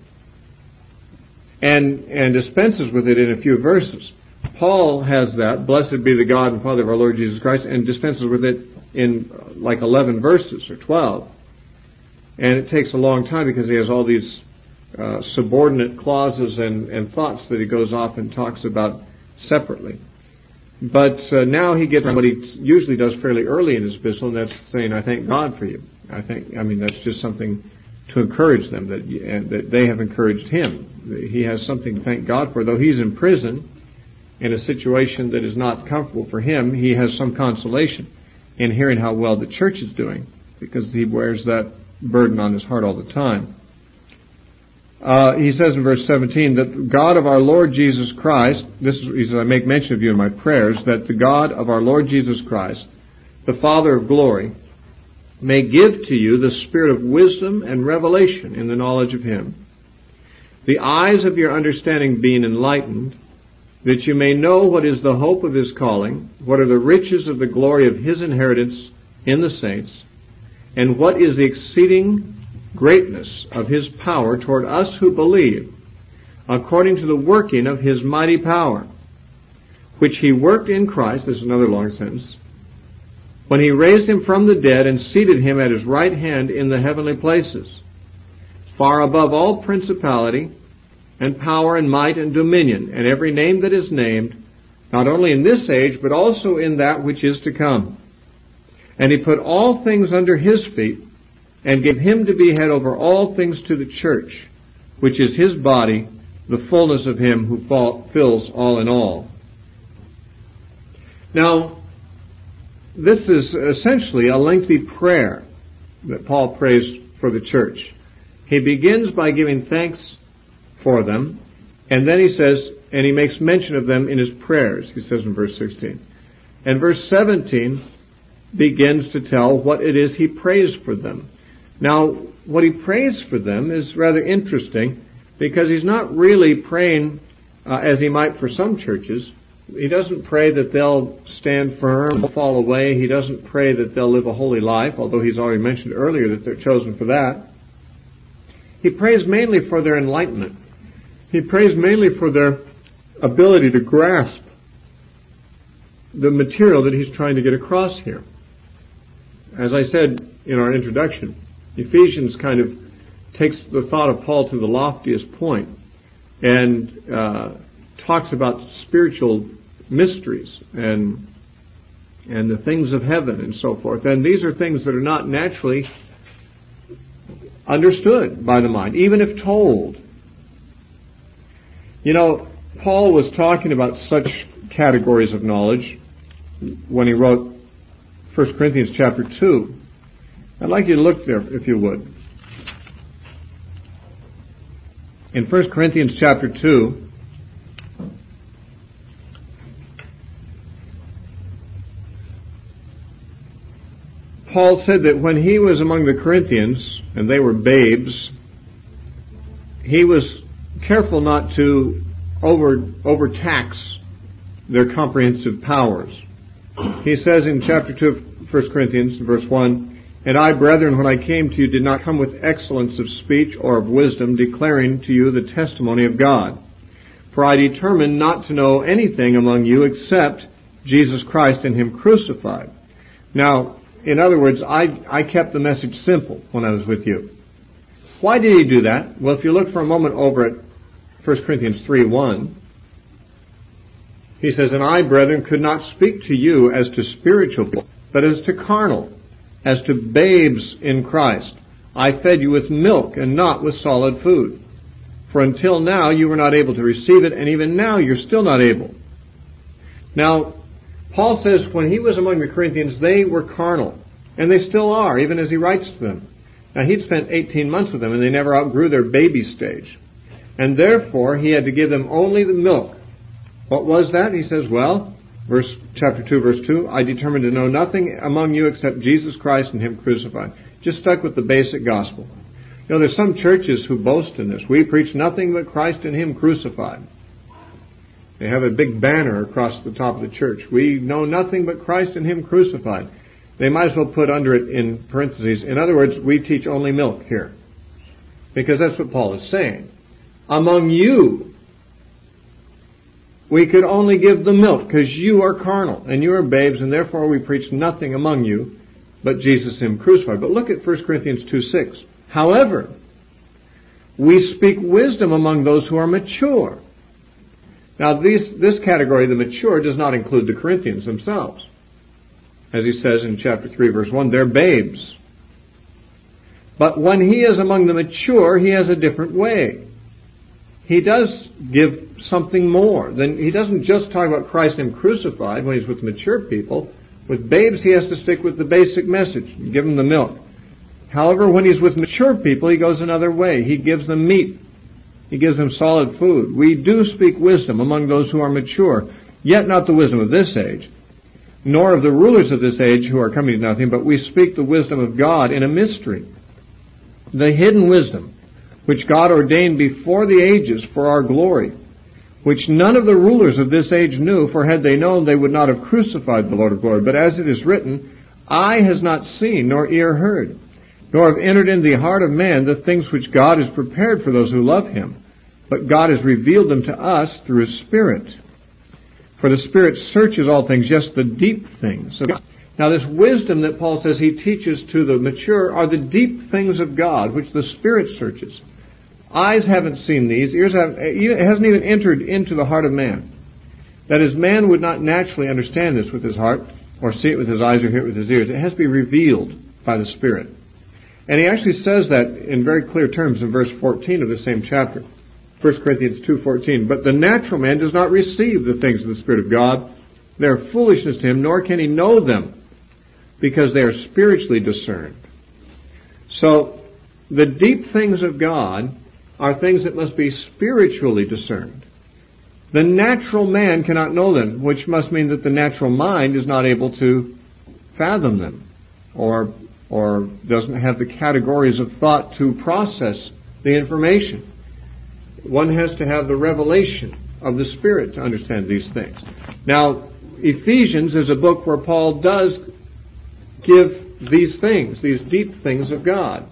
and dispenses with it in a few verses. Paul has that, blessed be the God and Father of our Lord Jesus Christ, and dispenses with it in like 11 verses or 12. And it takes a long time because he has all these subordinate clauses and thoughts that he goes off and talks about separately. But now he gets what he usually does fairly early in his epistle, and that's saying, I thank God for you. That's just something to encourage them, that they have encouraged him. He has something to thank God for. Though he's in prison in a situation that is not comfortable for him, he has some consolation in hearing how well the church is doing, because he wears that burden on his heart all the time. He says in verse 17 that the God of our Lord Jesus Christ, he says, I make mention of you in my prayers, that the God of our Lord Jesus Christ, the Father of glory, may give to you the spirit of wisdom and revelation in the knowledge of him, the eyes of your understanding being enlightened, that you may know what is the hope of his calling, what are the riches of the glory of his inheritance in the saints, and what is the exceeding greatness of his power toward us who believe, according to the working of his mighty power, which he worked in Christ, this is another long sentence, when he raised him from the dead and seated him at his right hand in the heavenly places, far above all principality and power and might and dominion, and every name that is named, not only in this age, but also in that which is to come. And he put all things under his feet, and gave him to be head over all things to the church, which is his body, the fullness of him who fills all in all. Now, this is essentially a lengthy prayer that Paul prays for the church. He begins by giving thanks for them, and then he says, and he makes mention of them in his prayers, he says in verse 16. And verse 17 begins to tell what it is he prays for them. Now, what he prays for them is rather interesting, because he's not really praying as he might for some churches. He doesn't pray that they'll stand firm or fall away. He doesn't pray that they'll live a holy life, although he's already mentioned earlier that they're chosen for that. He prays mainly for their enlightenment. He prays mainly for their ability to grasp the material that he's trying to get across here. As I said in our introduction, Ephesians kind of takes the thought of Paul to the loftiest point and talks about spiritual mysteries and the things of heaven and so forth. And these are things that are not naturally understood by the mind, even if told. Paul was talking about such categories of knowledge when he wrote 1 Corinthians chapter 2. I'd like you to look there, if you would. In 1 Corinthians chapter 2, Paul said that when he was among the Corinthians, and they were babes, he was careful not to overtax their comprehensive powers. He says in chapter 2 of 1 Corinthians, verse 1, And I, brethren, when I came to you, did not come with excellence of speech or of wisdom, declaring to you the testimony of God. For I determined not to know anything among you except Jesus Christ and Him crucified. Now, In other words, I kept the message simple when I was with you. Why did he do that? Well, if you look for a moment over at 1 Corinthians 3:1, he says, "And I, brethren, could not speak to you as to spiritual people, but as to carnal, as to babes in Christ. I fed you with milk and not with solid food. For until now you were not able to receive it, and even now you're still not able." Now, Paul says when he was among the Corinthians, they were carnal. And they still are, even as he writes to them. Now, he'd spent 18 months with them, and they never outgrew their baby stage. And therefore, he had to give them only the milk. What was that? He says, well, chapter 2, verse 2, "I determined to know nothing among you except Jesus Christ and Him crucified." Just stuck with the basic gospel. You know, there's some churches who boast in this. We preach nothing but Christ and Him crucified. They have a big banner across the top of the church. We know nothing but Christ and Him crucified. They might as well put under it in parentheses, in other words, we teach only milk here. Because that's what Paul is saying. Among you, we could only give the milk because you are carnal and you are babes, and therefore we preach nothing among you but Jesus Him crucified. But look at 1 Corinthians 2:6. "However, we speak wisdom among those who are mature." Now, this category, the mature, does not include the Corinthians themselves. As he says in chapter 3, verse 1, they're babes. But when he is among the mature, he has a different way. He does give something more. He doesn't just talk about Christ and Him crucified when he's with mature people. With babes, he has to stick with the basic message, give them the milk. However, when he's with mature people, he goes another way. He gives them meat. He gives them solid food. "We do speak wisdom among those who are mature, yet not the wisdom of this age, nor of the rulers of this age who are coming to nothing, but we speak the wisdom of God in a mystery, the hidden wisdom, which God ordained before the ages for our glory, which none of the rulers of this age knew, for had they known, they would not have crucified the Lord of glory. But as it is written, eye has not seen, nor ear heard, nor have entered into the heart of man the things which God has prepared for those who love Him. But God has revealed them to us through His Spirit. For the Spirit searches all things, yes, the deep things of God." Now, this wisdom that Paul says he teaches to the mature are the deep things of God, which the Spirit searches. Eyes haven't seen these, ears haven't, it hasn't even entered into the heart of man. That is, man would not naturally understand this with his heart, or see it with his eyes, or hear it with his ears. It has to be revealed by the Spirit. And he actually says that in very clear terms in verse 14 of the same chapter. 1 Corinthians 2:14, "But the natural man does not receive the things of the Spirit of God. They are foolishness to him, nor can he know them, because they are spiritually discerned." So, the deep things of God are things that must be spiritually discerned. The natural man cannot know them, which must mean that the natural mind is not able to fathom them, or doesn't have the categories of thought to process the information. One has to have the revelation of the Spirit to understand these things. Now, Ephesians is a book where Paul does give these things, these deep things of God.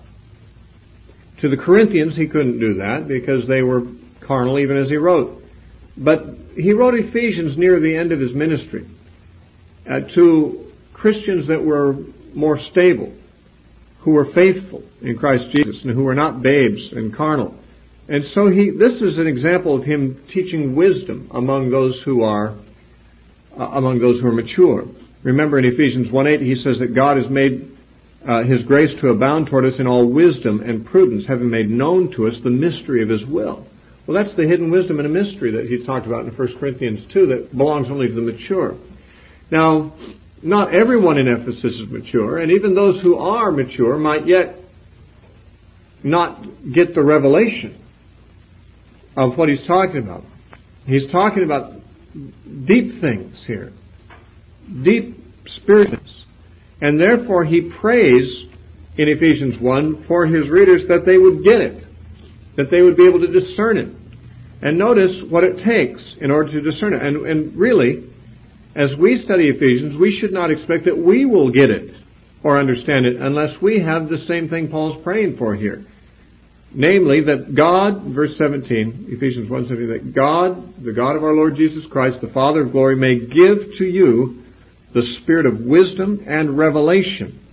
To the Corinthians, he couldn't do that because they were carnal even as he wrote. But he wrote Ephesians near the end of his ministry to Christians that were more stable, who were faithful in Christ Jesus, and who were not babes and carnal. And so this is an example of him teaching wisdom among those who are mature. Remember in Ephesians 1:8 he says that God has made His grace to abound toward us in all wisdom and prudence, having made known to us the mystery of His will. Well, that's the hidden wisdom and a mystery that he talked about in 1 Corinthians 2 that belongs only to the mature. Now, not everyone in Ephesus is mature, and even those who are mature might yet not get the revelation of what he's talking about. He's talking about deep things here, deep spiritual things. And therefore he prays in Ephesians 1 for his readers that they would get it, that they would be able to discern it. And notice what it takes in order to discern it. And really, as we study Ephesians, we should not expect that we will get it or understand it unless we have the same thing Paul's praying for here. Namely, that God, verse 17, Ephesians 1:17, that God, the God of our Lord Jesus Christ, the Father of glory, may give to you the spirit of wisdom and revelation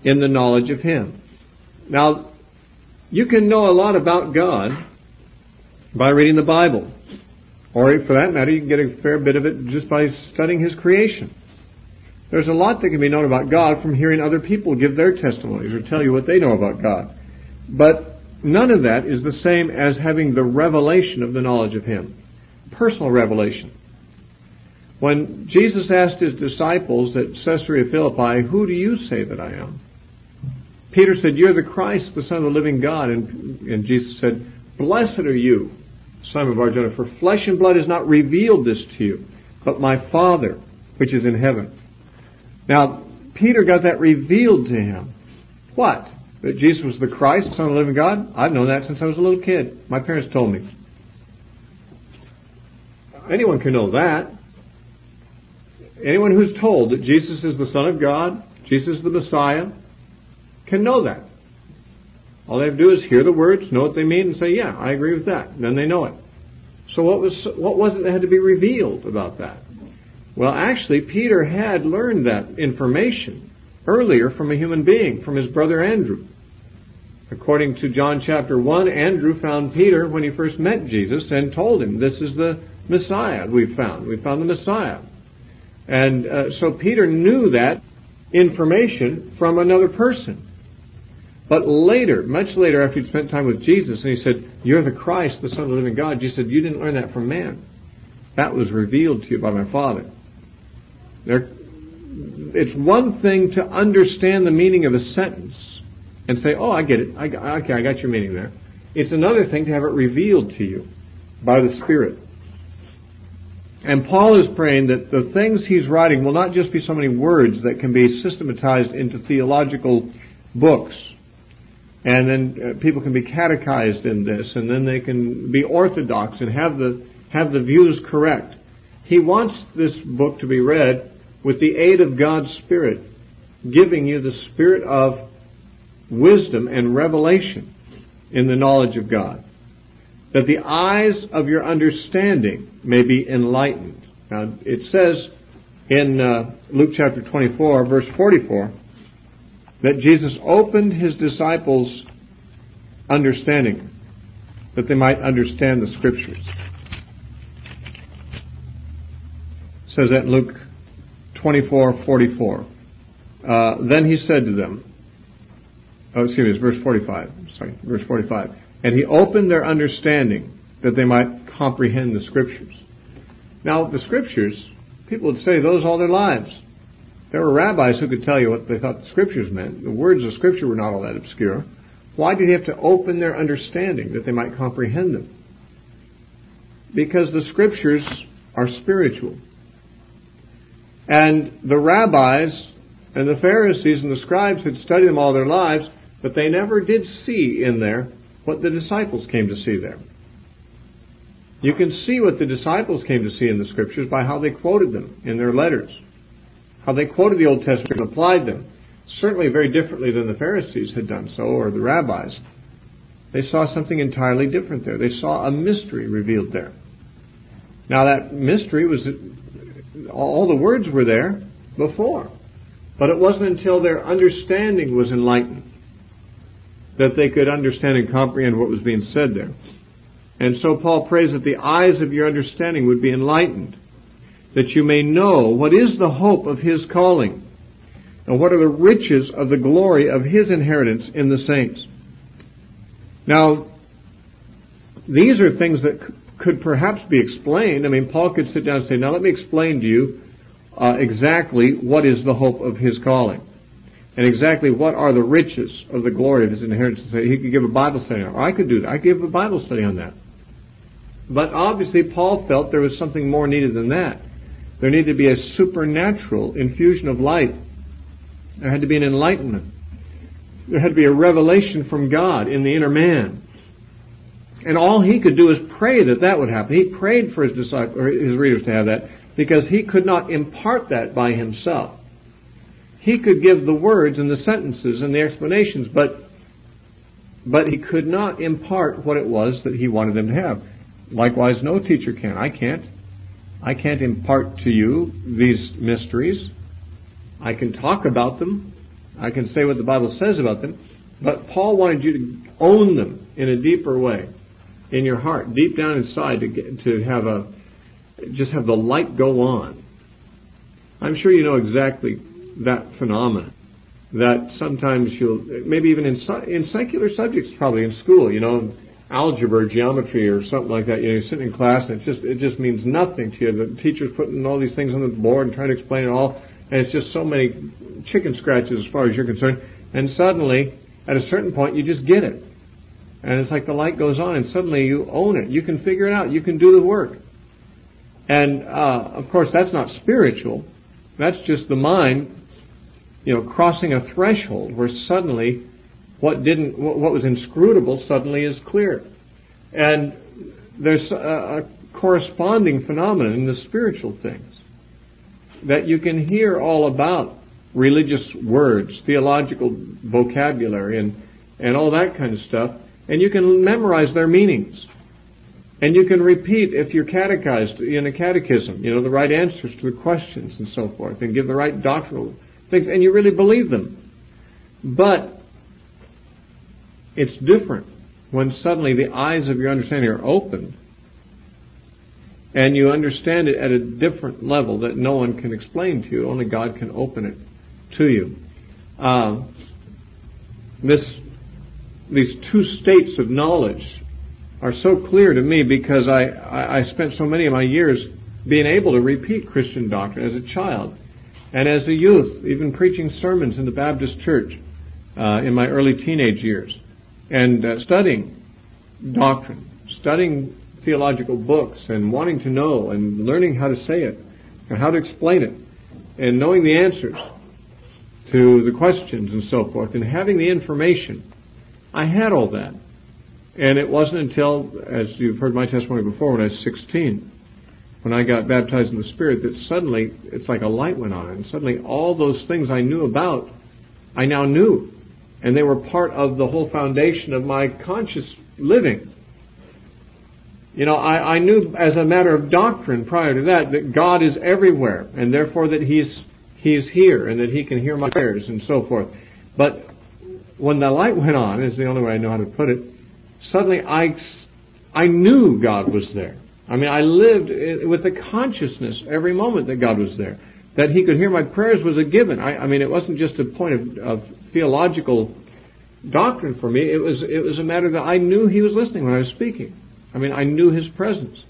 in the knowledge of Him. Now, you can know a lot about God by reading the Bible. Or, for that matter, you can get a fair bit of it just by studying His creation. There's a lot that can be known about God from hearing other people give their testimonies or tell you what they know about God. But none of that is the same as having the revelation of the knowledge of Him. Personal revelation. When Jesus asked His disciples at Caesarea Philippi, "Who do you say that I am?" Peter said, "You're the Christ, the Son of the living God." And Jesus said, "Blessed are you, Simon Bar-Jonah, for flesh and blood has not revealed this to you, but my Father, which is in heaven." Now, Peter got that revealed to him. What? That Jesus was the Christ, the Son of the living God? I've known that since I was a little kid. My parents told me. Anyone can know that. Anyone who's told that Jesus is the Son of God, Jesus is the Messiah, can know that. All they have to do is hear the words, know what they mean, and say, "Yeah, I agree with that." And then they know it. So what was it that had to be revealed about that? Well, actually, Peter had learned that information earlier from a human being, from his brother Andrew. According to John chapter 1, Andrew found Peter when he first met Jesus and told him, "This is the Messiah we've found. We found the Messiah." And so Peter knew that information from another person. But later, much later, after he'd spent time with Jesus, and he said, "You're the Christ, the Son of the living God," Jesus said, "You didn't learn that from man. That was revealed to you by my Father." It's one thing to understand the meaning of a sentence and say, "Oh, I get it. I got your meaning there." It's another thing to have it revealed to you by the Spirit. And Paul is praying that the things he's writing will not just be so many words that can be systematized into theological books. And then people can be catechized in this, and then they can be orthodox and have the views correct. He wants this book to be read with the aid of God's Spirit, giving you the spirit of wisdom and revelation in the knowledge of God, that the eyes of your understanding may be enlightened. Now, it says in Luke chapter 24, verse 44, that Jesus opened His disciples' understanding, that they might understand the Scriptures. It says that in Luke 24:44. Then He said to them, it's verse 45. Verse 45. And He opened their understanding that they might comprehend the Scriptures. Now, the Scriptures, people would say those all their lives. There were rabbis who could tell you what they thought the Scriptures meant. The words of Scripture were not all that obscure. Why did He have to open their understanding that they might comprehend them? Because the Scriptures are spiritual. And the rabbis and the Pharisees and the scribes had studied them all their lives, but they never did see in there what the disciples came to see there. You can see what the disciples came to see in the Scriptures by how they quoted them in their letters, how they quoted the Old Testament and applied them, certainly very differently than the Pharisees had done so, or the rabbis. They saw something entirely different there. They saw a mystery revealed there. Now, that mystery was, all the words were there before, but it wasn't until their understanding was enlightened that they could understand and comprehend what was being said there. And so Paul prays that the eyes of your understanding would be enlightened, that you may know what is the hope of His calling, and what are the riches of the glory of His inheritance in the saints. Now, these are things that could perhaps be explained. I mean, Paul could sit down and say, "Now let me explain to you exactly what is the hope of His calling, and exactly what are the riches of the glory of His inheritance." He could give a Bible study on it. Or I could do that. I could give a Bible study on that. But obviously Paul felt there was something more needed than that. There needed to be a supernatural infusion of light. There had to be an enlightenment. There had to be a revelation from God in the inner man. And all he could do is pray that that would happen. He prayed for his disciples, or his readers to have that, because he could not impart that by himself. He could give the words and the sentences and the explanations, but he could not impart what it was that he wanted them to have. Likewise, no teacher can. I can't impart to you these mysteries. I can talk about them, I can say what the Bible says about them, but Paul wanted you to own them in a deeper way, in your heart, deep down inside, to have the light go on. I'm sure you know exactly that phenomenon. That sometimes maybe even in secular subjects, probably in school, algebra or geometry or something like that. You're sitting in class and it just means nothing to you. The teacher's putting all these things on the board and trying to explain it all, and it's just so many chicken scratches as far as you're concerned. And suddenly, at a certain point, you just get it. And it's like the light goes on, and suddenly you own it. You can figure it out. You can do the work. And, of course, that's not spiritual. That's just the mind, crossing a threshold where suddenly what was inscrutable suddenly is clear. And there's a corresponding phenomenon in the spiritual things, that you can hear all about religious words, theological vocabulary, and all that kind of stuff, and you can memorize their meanings. And you can repeat, if you're catechized in a catechism, the right answers to the questions and so forth, and give the right doctrinal things, and you really believe them. But it's different when suddenly the eyes of your understanding are opened, and you understand it at a different level that no one can explain to you. Only God can open it to you. These two states of knowledge are so clear to me because I spent so many of my years being able to repeat Christian doctrine as a child and as a youth, even preaching sermons in the Baptist church in my early teenage years, and studying doctrine, studying theological books and wanting to know and learning how to say it and how to explain it and knowing the answers to the questions and so forth and having the information. I had all that. And it wasn't until, as you've heard my testimony before, when I was 16, when I got baptized in the Spirit, that suddenly it's like a light went on. And suddenly all those things I knew about, I now knew. And they were part of the whole foundation of my conscious living. I knew as a matter of doctrine prior to that God is everywhere, and therefore that He's here, and that He can hear my prayers and so forth. But when the light went on, is the only way I know how to put it, suddenly I knew God was there. I mean, I lived with the consciousness every moment that God was there. That He could hear my prayers was a given. I mean, it wasn't just a point of theological doctrine for me. It was a matter that I knew He was listening when I was speaking. I mean, I knew His presence.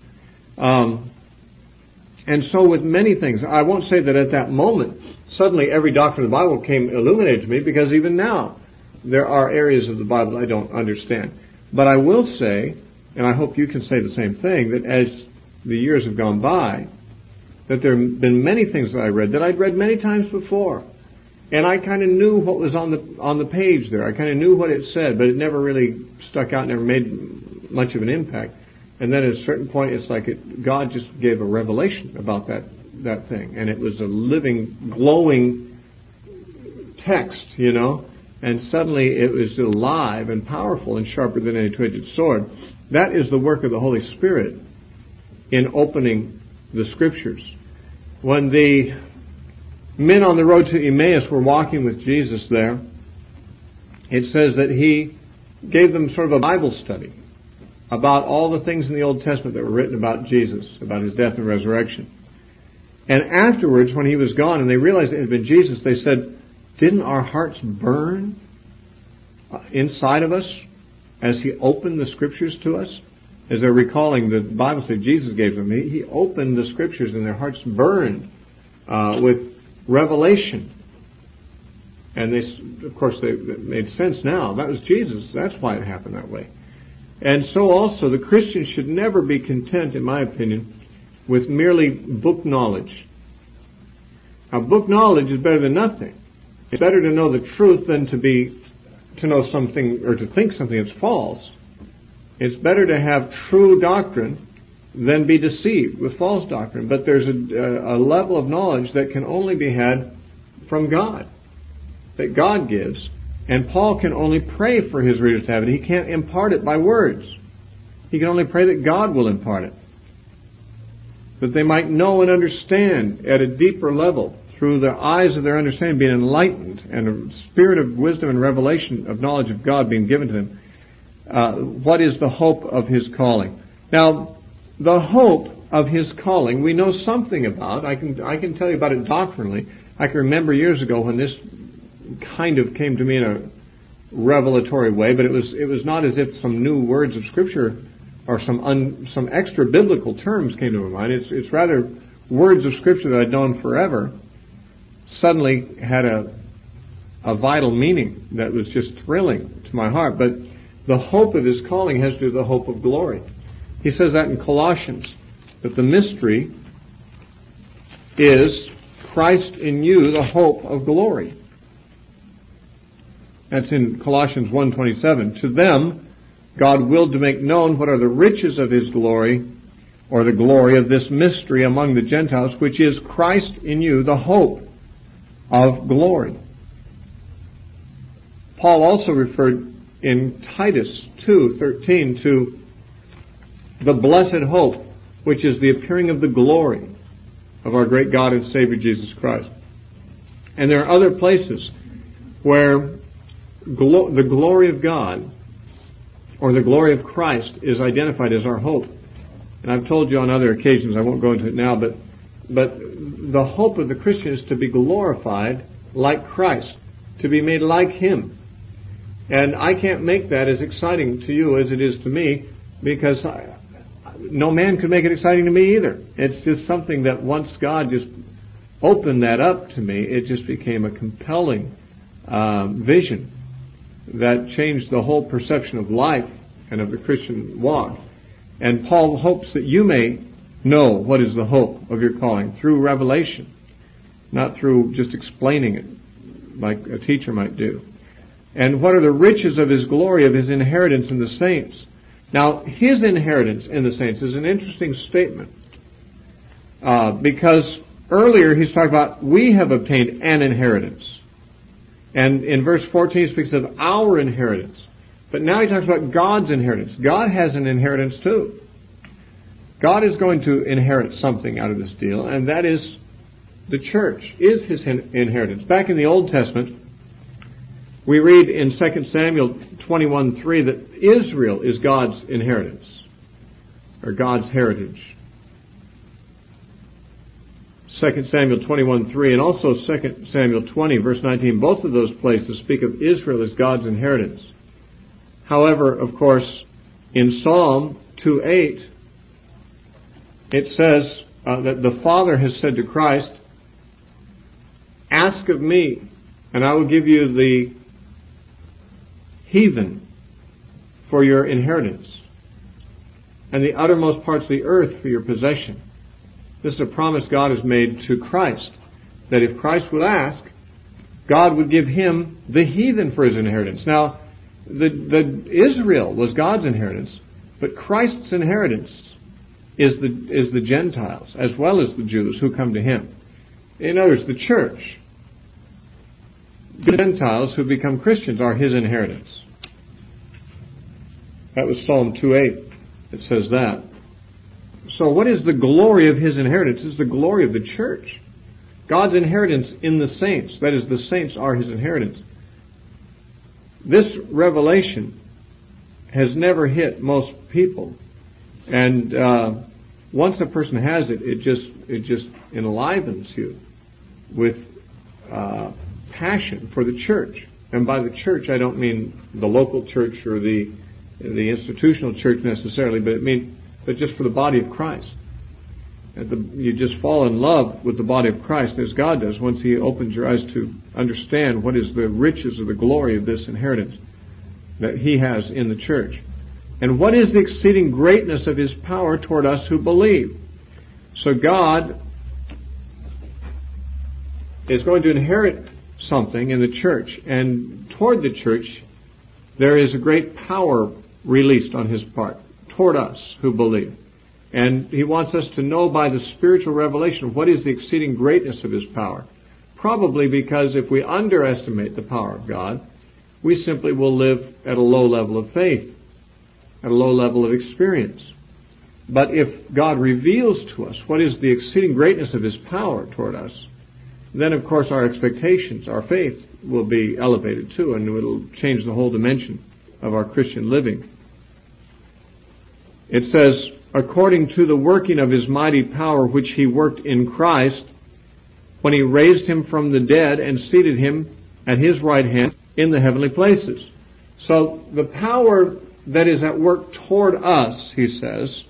And so with many things, I won't say that at that moment, suddenly every doctrine of the Bible came illuminated to me, because even now there are areas of the Bible I don't understand. But I will say, and I hope you can say the same thing, that as the years have gone by, that there have been many things that I read that I'd read many times before. And I kind of knew what was on the page there. I kind of knew what it said, but it never really stuck out, never made much of an impact. And then at a certain point, it's like God just gave a revelation about that thing. And it was a living, glowing text, and suddenly it was alive and powerful and sharper than any two-edged sword. That is the work of the Holy Spirit in opening the Scriptures. When the men on the road to Emmaus were walking with Jesus there, it says that He gave them sort of a Bible study about all the things in the Old Testament that were written about Jesus, about His death and resurrection. And afterwards, when He was gone and they realized it had been Jesus, they said, "Didn't our hearts burn inside of us as He opened the Scriptures to us?" As they're recalling, the Bible said Jesus gave them. He opened the Scriptures and their hearts burned with revelation. And they, of course, that made sense now. That was Jesus. That's why it happened that way. And so also, the Christian should never be content, in my opinion, with merely book knowledge. Now, book knowledge is better than nothing. It's better to know the truth than to know something or to think something that's false. It's better to have true doctrine than be deceived with false doctrine. But there's a level of knowledge that can only be had from God, that God gives. And Paul can only pray for his readers to have it. He can't impart it by words. He can only pray that God will impart it, that they might know and understand at a deeper level through the eyes of their understanding being enlightened, and a spirit of wisdom and revelation of knowledge of God being given to them, what is the hope of His calling? Now, the hope of His calling we know something about. I can tell you about it doctrinally. I can remember years ago when this kind of came to me in a revelatory way, but it was not as if some new words of Scripture or some extra biblical terms came to my mind. It's rather words of Scripture that I'd known forever suddenly had a vital meaning that was just thrilling to my heart. But the hope of His calling has to do with the hope of glory. He says that in Colossians, that the mystery is Christ in you, the hope of glory. That's in Colossians 1:27. To them, God willed to make known what are the riches of His glory, or the glory of this mystery among the Gentiles, which is Christ in you, the hope of glory. Paul also referred in Titus 2:13 to the blessed hope, which is the appearing of the glory of our great God and Savior Jesus Christ. And there are other places where the glory of God or the glory of Christ is identified as our hope. And I've told you on other occasions, I won't go into it now, but the hope of the Christian is to be glorified like Christ, to be made like Him. And I can't make that as exciting to you as it is to me, because no man could make it exciting to me either. It's just something that once God just opened that up to me, it just became a compelling vision that changed the whole perception of life and of the Christian walk. And Paul hopes that you may know what is the hope of your calling through revelation, not through just explaining it like a teacher might do. And what are the riches of His glory, of His inheritance in the saints? Now, His inheritance in the saints is an interesting statement, because earlier He's talking about we have obtained an inheritance. And in verse 14 He speaks of our inheritance. But now He talks about God's inheritance. God has an inheritance too. God is going to inherit something out of this deal, and that is the church, is His inheritance. Back in the Old Testament, we read in 2 Samuel 21:3 that Israel is God's inheritance, or God's heritage. 2 Samuel 21:3 and also 2 Samuel 20, verse 19, both of those places speak of Israel as God's inheritance. However, of course, in Psalm 2:8, it says that the Father has said to Christ, "Ask of me, and I will give you the heathen for your inheritance, and the uttermost parts of the earth for your possession." This is a promise God has made to Christ, that if Christ would ask, God would give Him the heathen for His inheritance. Now, the Israel was God's inheritance, but Christ's inheritance is the Gentiles, as well as the Jews who come to Him. In other words, the church, the Gentiles who become Christians, are His inheritance. That was Psalm 2:8. It says that. So what is the glory of His inheritance? It's the glory of the church. God's inheritance in the saints. That is, the saints are His inheritance. This revelation has never hit most people. And once a person has it, it just enlivens you with passion for the church. And by the church, I don't mean the local church or the institutional church necessarily, but just for the body of Christ. You just fall in love with the body of Christ as God does once He opens your eyes to understand what is the riches of the glory of this inheritance that He has in the church. And what is the exceeding greatness of His power toward us who believe? So God is going to inherit something in the church, and toward the church there is a great power released on His part toward us who believe. And He wants us to know by the spiritual revelation what is the exceeding greatness of His power. Probably because if we underestimate the power of God, we simply will live at a low level of faith, at a low level of experience. But if God reveals to us what is the exceeding greatness of His power toward us, then of course our expectations, our faith will be elevated too, and it will change the whole dimension of our Christian living. It says, according to the working of His mighty power which He worked in Christ, when He raised Him from the dead and seated Him at His right hand in the heavenly places. So the power that is at work toward us, he says,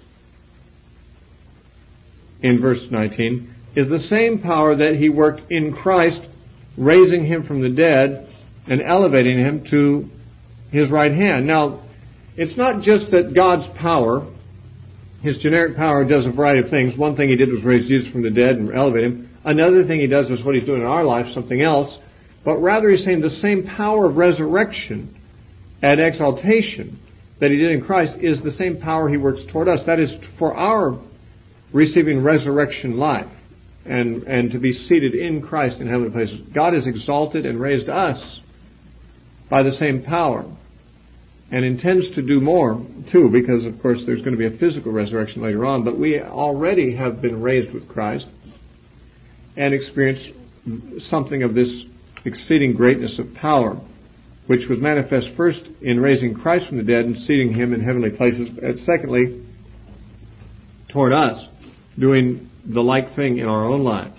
in verse 19, is the same power that He worked in Christ, raising Him from the dead and elevating Him to His right hand. Now, it's not just that God's power, His generic power, does a variety of things. One thing He did was raise Jesus from the dead and elevate Him. Another thing He does is what He's doing in our life, something else. But rather He's saying the same power of resurrection and exaltation that He did in Christ is the same power He works toward us. That is for our receiving resurrection life and to be seated in Christ in heavenly places. God has exalted and raised us by the same power, and intends to do more too, because of course there's going to be a physical resurrection later on, but we already have been raised with Christ and experienced something of this exceeding greatness of power, which was manifest first in raising Christ from the dead and seating Him in heavenly places, and secondly, toward us, doing the like thing in our own lives.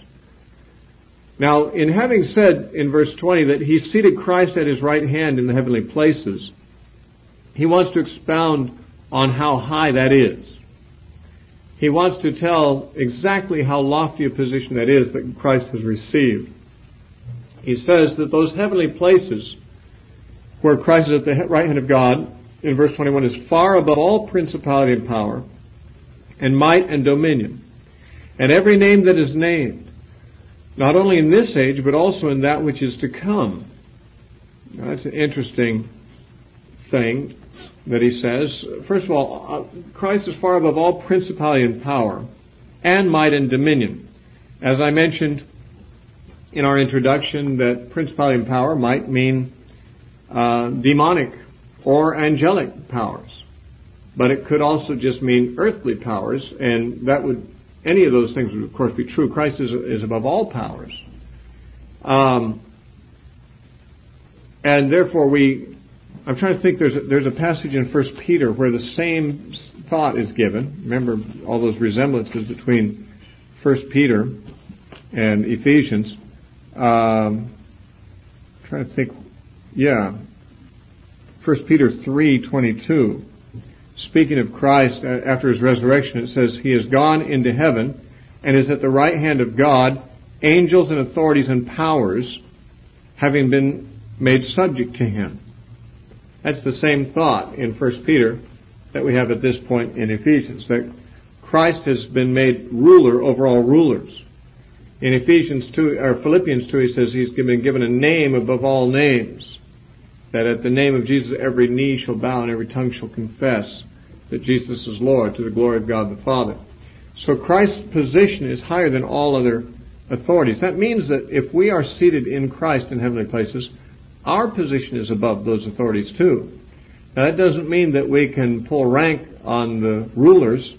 Now, in having said in verse 20 that He seated Christ at His right hand in the heavenly places, he wants to expound on how high that is. He wants to tell exactly how lofty a position that is that Christ has received. He says that those heavenly places where Christ is at the right hand of God, in verse 21, is far above all principality and power, and might and dominion, and every name that is named, not only in this age, but also in that which is to come. Now, that's an interesting thing that he says. First of all, Christ is far above all principality and power, and might and dominion. As I mentioned in our introduction, that principality and power might mean demonic or angelic powers. But it could also just mean earthly powers, and that would, any of those things would of course be true. Christ is above all powers. And therefore I'm trying to think, there's a passage in 1 Peter where the same thought is given. Remember all those resemblances between 1 Peter and Ephesians. Trying to think, 1 Peter 3:22. Speaking of Christ after His resurrection, it says, He has gone into heaven and is at the right hand of God, angels and authorities and powers having been made subject to Him. That's the same thought in 1 Peter that we have at this point in Ephesians, that Christ has been made ruler over all rulers. In Philippians 2, he says He's been given a name above all names, that at the name of Jesus every knee shall bow and every tongue shall confess that Jesus is Lord, to the glory of God the Father. So Christ's position is higher than all other authorities. That means that if we are seated in Christ in heavenly places, our position is above those authorities too. Now that doesn't mean that we can pull rank on the rulers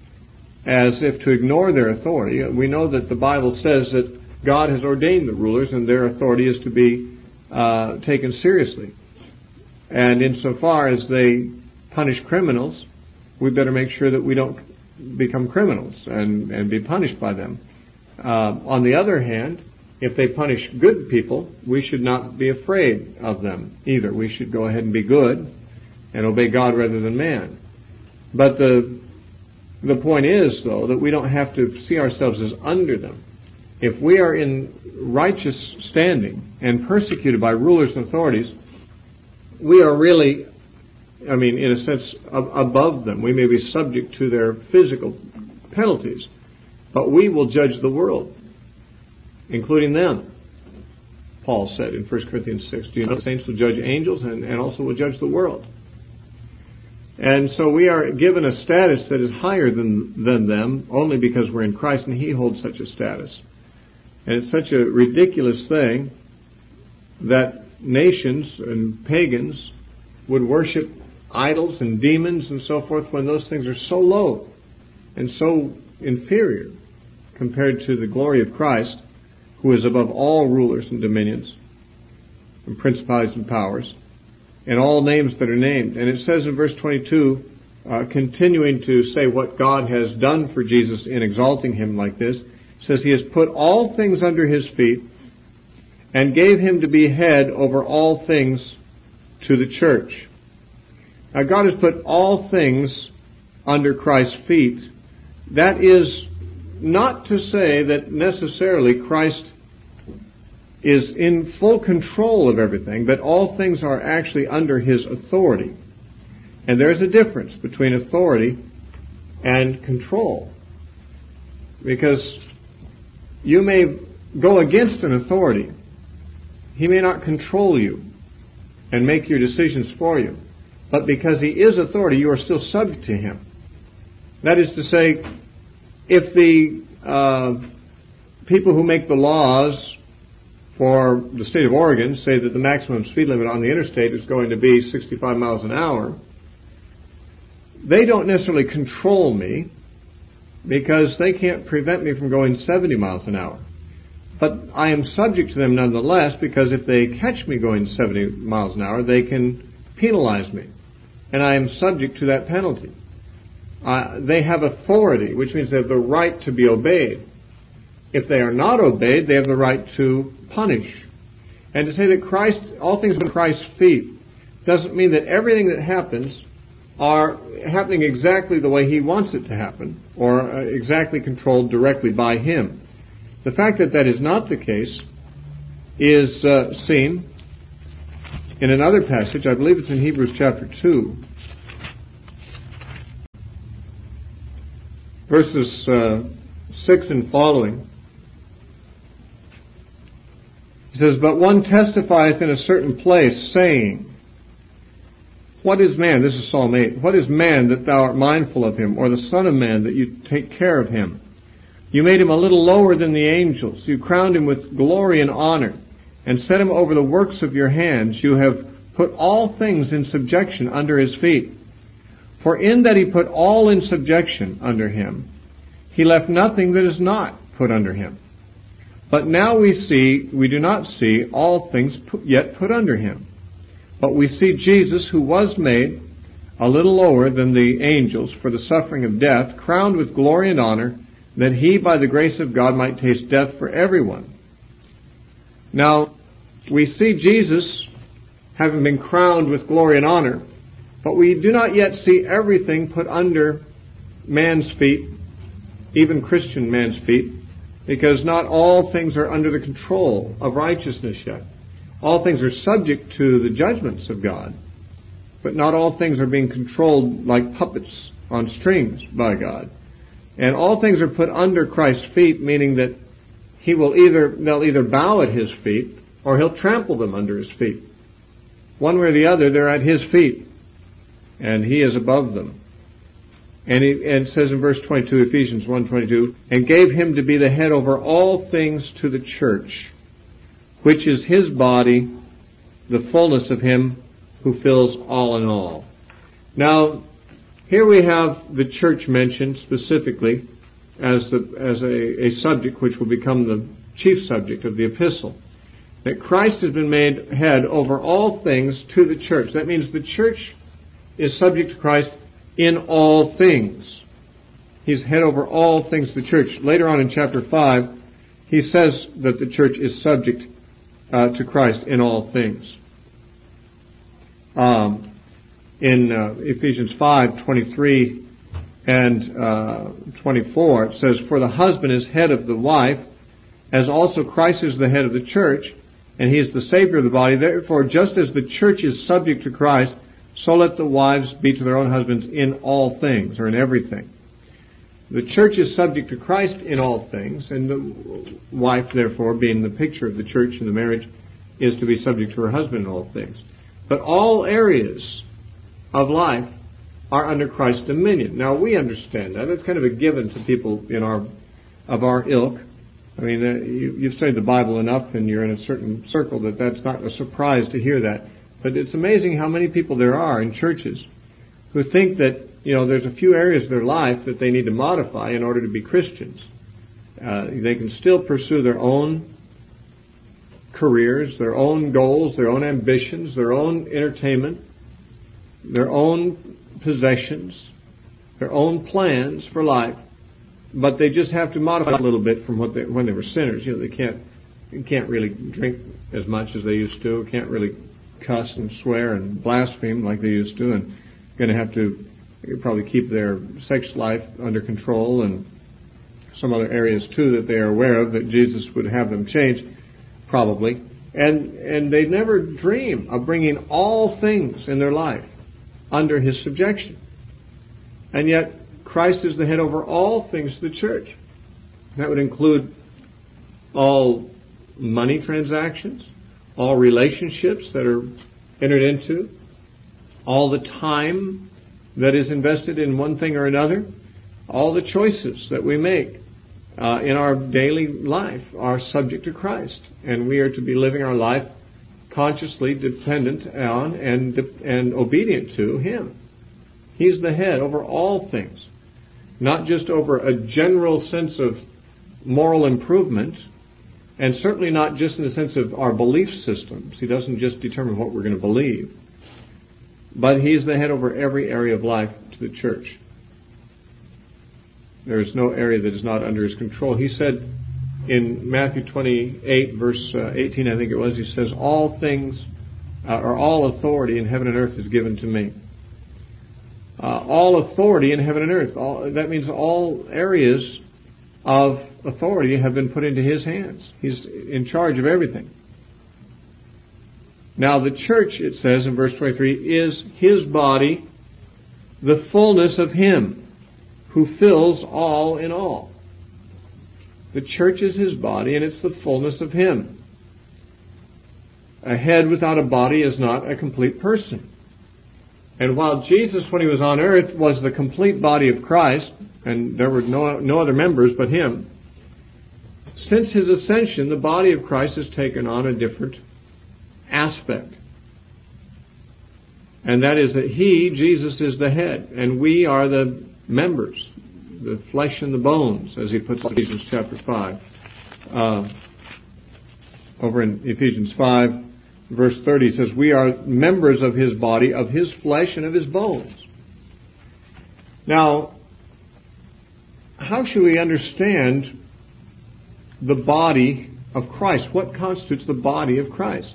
as if to ignore their authority. We know that the Bible says that God has ordained the rulers and their authority is to be taken seriously. And insofar as they punish criminals, we better make sure that we don't become criminals and be punished by them. On the other hand, if they punish good people, we should not be afraid of them either. We should go ahead and be good and obey God rather than man. But the point is, though, that we don't have to see ourselves as under them. If we are in righteous standing and persecuted by rulers and authorities, we are really, in a sense, above them. We may be subject to their physical penalties, but we will judge the world, including them. Paul said in 1 Corinthians 6, do you know the saints will judge angels and also will judge the world? And so we are given a status that is higher than them only because we're in Christ and He holds such a status. And it's such a ridiculous thing that nations and pagans would worship idols and demons and so forth when those things are so low and so inferior compared to the glory of Christ, who is above all rulers and dominions, and principalities and powers, and all names that are named. And it says in verse 22, continuing to say what God has done for Jesus in exalting him like this, it says he has put all things under his feet and gave him to be head over all things to the church. Now God has put all things under Christ's feet. That is not to say that necessarily Christ is in full control of everything, but all things are actually under his authority. And there's a difference between authority and control. Because you may go against an authority. He may not control you and make your decisions for you. But because he is authority, you are still subject to him. That is to say, if the people who make the laws for the state of Oregon say that the maximum speed limit on the interstate is going to be 65 miles an hour, they don't necessarily control me because they can't prevent me from going 70 miles an hour. But I am subject to them nonetheless, because if they catch me going 70 miles an hour, they can penalize me. And I am subject to that penalty. They have authority, which means they have the right to be obeyed. If they are not obeyed, they have the right to punish. And to say that Christ, all things are at Christ's feet, doesn't mean that everything that happens are happening exactly the way he wants it to happen, or exactly controlled directly by him. The fact that that is not the case is seen in another passage. I believe it's in Hebrews chapter 2, verses 6 and following. He says, "But one testifieth in a certain place, saying, What is man?" This is Psalm 8. "What is man that thou art mindful of him, or the son of man that you take care of him? You made him a little lower than the angels. You crowned him with glory and honor, and set him over the works of your hands. You have put all things in subjection under his feet. For in that he put all in subjection under him, he left nothing that is not put under him. But now we do not see all things yet put under him. But we see Jesus, who was made a little lower than the angels for the suffering of death, crowned with glory and honor, that he, by the grace of God, might taste death for everyone." Now, we see Jesus having been crowned with glory and honor, but we do not yet see everything put under man's feet, even Christian man's feet, because not all things are under the control of righteousness yet. All things are subject to the judgments of God, but not all things are being controlled like puppets on strings by God. And all things are put under Christ's feet, meaning that they'll either bow at his feet, or he'll trample them under his feet. One way or the other, they're at his feet, and he is above them. And it says in verse 22, Ephesians 1:22, "And gave him to be the head over all things to the church, which is his body, the fullness of him who fills all in all." Now, here we have the church mentioned specifically as a subject which will become the chief subject of the epistle. That Christ has been made head over all things to the church. That means the church is subject to Christ in all things. He's head over all things to the church. Later on in chapter 5, he says that the church is subject to Christ in all things. In Ephesians 5:23 and 24, it says, "For the husband is head of the wife, as also Christ is the head of the church, and he is the Savior of the body. Therefore, just as the church is subject to Christ, so let the wives be to their own husbands in all things," or in everything. The church is subject to Christ in all things, and the wife, therefore, being the picture of the church in the marriage, is to be subject to her husband in all things. But all areas of life are under Christ's dominion. Now, we understand that. It's kind of a given to people of our ilk. I mean, you've studied the Bible enough and you're in a certain circle that that's not a surprise to hear that. But it's amazing how many people there are in churches who think that, there's a few areas of their life that they need to modify in order to be Christians. They can still pursue their own careers, their own goals, their own ambitions, their own entertainment, their own possessions, their own plans for life, but they just have to modify a little bit from when they were sinners. They can't really drink as much as they used to, can't really cuss and swear and blaspheme like they used to, and going to have to probably keep their sex life under control and some other areas too that they are aware of that Jesus would have them change, probably. And they never dream of bringing all things in their life under His subjection. And yet, Christ is the head over all things to the church. That would include all money transactions, all relationships that are entered into, all the time that is invested in one thing or another, all the choices that we make in our daily life are subject to Christ. And we are to be living our life consciously dependent on and obedient to Him. He's the head over all things, not just over a general sense of moral improvement, and certainly not just in the sense of our belief systems. He doesn't just determine what we're going to believe, but He's the head over every area of life to the church. There is no area that is not under His control. He said in Matthew 28, verse 18, I think it was, He says, all things, or all authority in heaven and earth is given to me. All authority in heaven and earth. That means all areas of authority have been put into His hands. He's in charge of everything. Now the church, it says in verse 23, is His body, the fullness of Him who fills all in all. The church is His body, and it's the fullness of Him. A head without a body is not a complete person. And while Jesus, when He was on earth, was the complete body of Christ, and there were no other members but Him, since His ascension, the body of Christ has taken on a different aspect. And that is that He, Jesus, is the head, and we are the members, the flesh and the bones, as He puts in Ephesians chapter 5. Over in Ephesians 5, verse 30, it says, we are members of His body, of His flesh and of His bones. Now, how should we understand the body of Christ? What constitutes the body of Christ?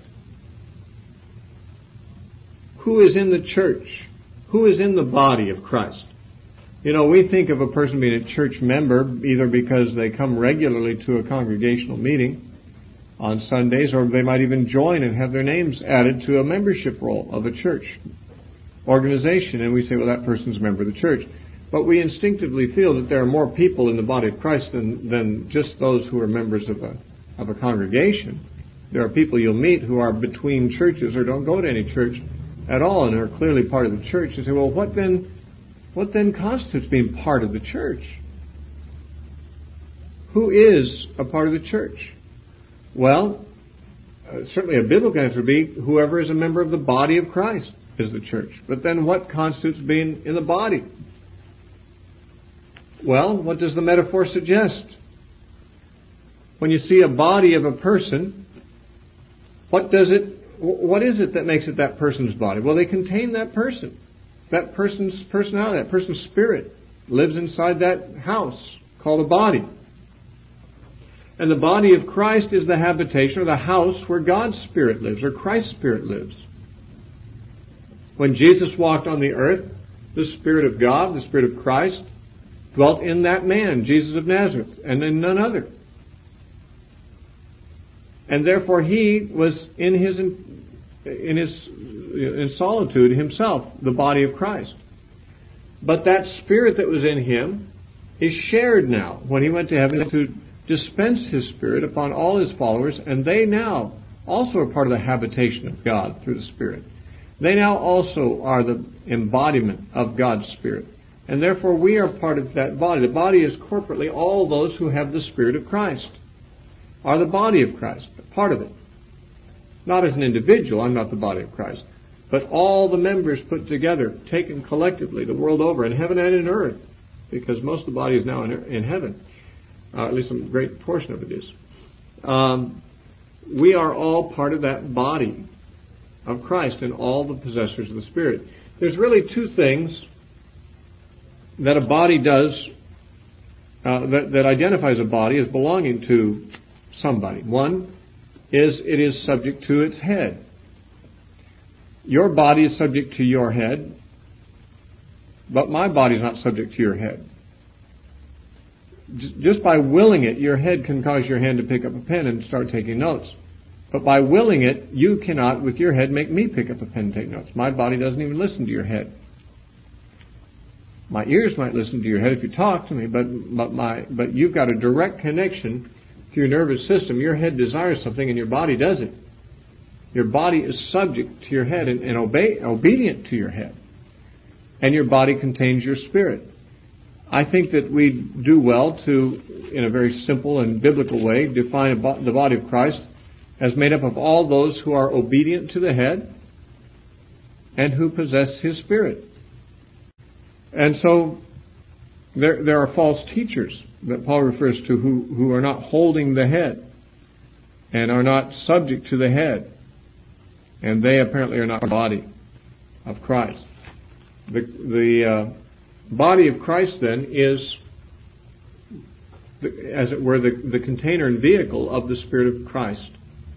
Who is in the church? Who is in the body of Christ? You know, we think of a person being a church member either because they come regularly to a congregational meeting on Sundays, or they might even join and have their names added to a membership roll of a church organization, and we say, well, that person's a member of the church. But we instinctively feel that there are more people in the body of Christ than just those who are members of a congregation. There are people you'll meet who are between churches or don't go to any church at all and are clearly part of the church. You say, well, what then constitutes being part of the church? Who is a part of the church? Well, certainly a biblical answer would be whoever is a member of the body of Christ is the church. But then what constitutes being in the body? Well, what does the metaphor suggest? When you see a body of a person, what is it that makes it that person's body? Well, they contain that person. That person's personality, that person's spirit lives inside that house called a body. And the body of Christ is the habitation or the house where God's Spirit lives, or Christ's Spirit lives. When Jesus walked on the earth, the Spirit of God, the Spirit of Christ, dwelt in that man, Jesus of Nazareth, and in none other. And therefore He was in solitude Himself, the body of Christ. But that Spirit that was in Him is shared now when He went to heaven to dispense His Spirit upon all His followers, and they now also are part of the habitation of God through the Spirit. They now also are the embodiment of God's Spirit. And therefore we are part of that body. The body is corporately all those who have the Spirit of Christ are the body of Christ, part of it. Not as an individual, I'm not the body of Christ, but all the members put together, taken collectively, the world over, in heaven and in earth, because most of the body is now in heaven. At least a great portion of it is. we are all part of that body of Christ and all the possessors of the Spirit. There's really two things that a body does that identifies a body as belonging to somebody. One is it is subject to its head. Your body is subject to your head, but my body is not subject to your head. Just by willing it, your head can cause your hand to pick up a pen and start taking notes. But by willing it, you cannot, with your head, make me pick up a pen and take notes. My body doesn't even listen to your head. My ears might listen to your head if you talk to me, but you've got a direct connection to your nervous system. Your head desires something and your body does it. Your body is subject to your head and obedient to your head. And your body contains your spirit. I think that we do well to, in a very simple and biblical way, define the body of Christ as made up of all those who are obedient to the head and who possess his spirit. And so there are false teachers that Paul refers to who are not holding the head and are not subject to the head. And they apparently are not the body of Christ. The body of Christ then is, as it were, the container and vehicle of the Spirit of Christ.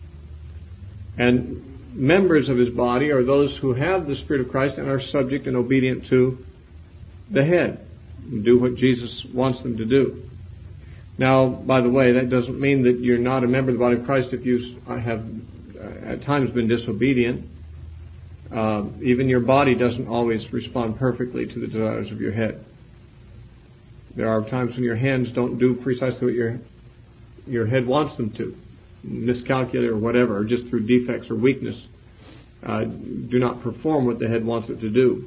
And members of his body are those who have the Spirit of Christ and are subject and obedient to the head, and do what Jesus wants them to do. Now, by the way, that doesn't mean that you're not a member of the body of Christ if you have at times been disobedient. Even your body doesn't always respond perfectly to the desires of your head. There are times when your hands don't do precisely what your head wants them to, miscalculate or whatever, or just through defects or weakness, do not perform what the head wants it to do,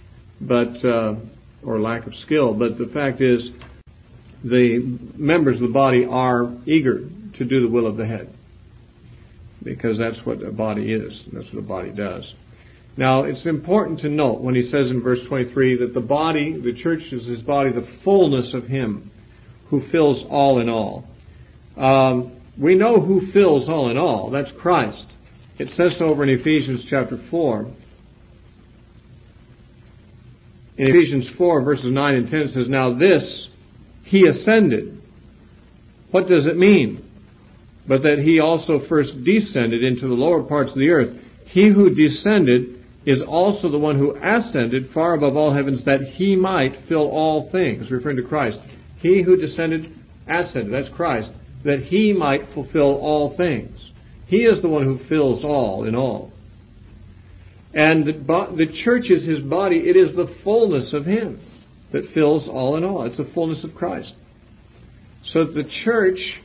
or lack of skill. But the fact is, the members of the body are eager to do the will of the head, because that's what a body is. That's what a body does. Now, it's important to note when he says in verse 23 that the body, the church is his body, the fullness of him who fills all in all. We know who fills all in all. That's Christ. It says so over in Ephesians chapter 4. In Ephesians 4, verses 9 and 10, it says, "Now this, he ascended." What does it mean? But that he also first descended into the lower parts of the earth. He who descended is also the one who ascended far above all heavens, that he might fill all things, referring to Christ. He who descended, ascended, that's Christ, that he might fulfill all things. He is the one who fills all in all. And the church is his body. It is the fullness of him that fills all in all. It's the fullness of Christ. So the church,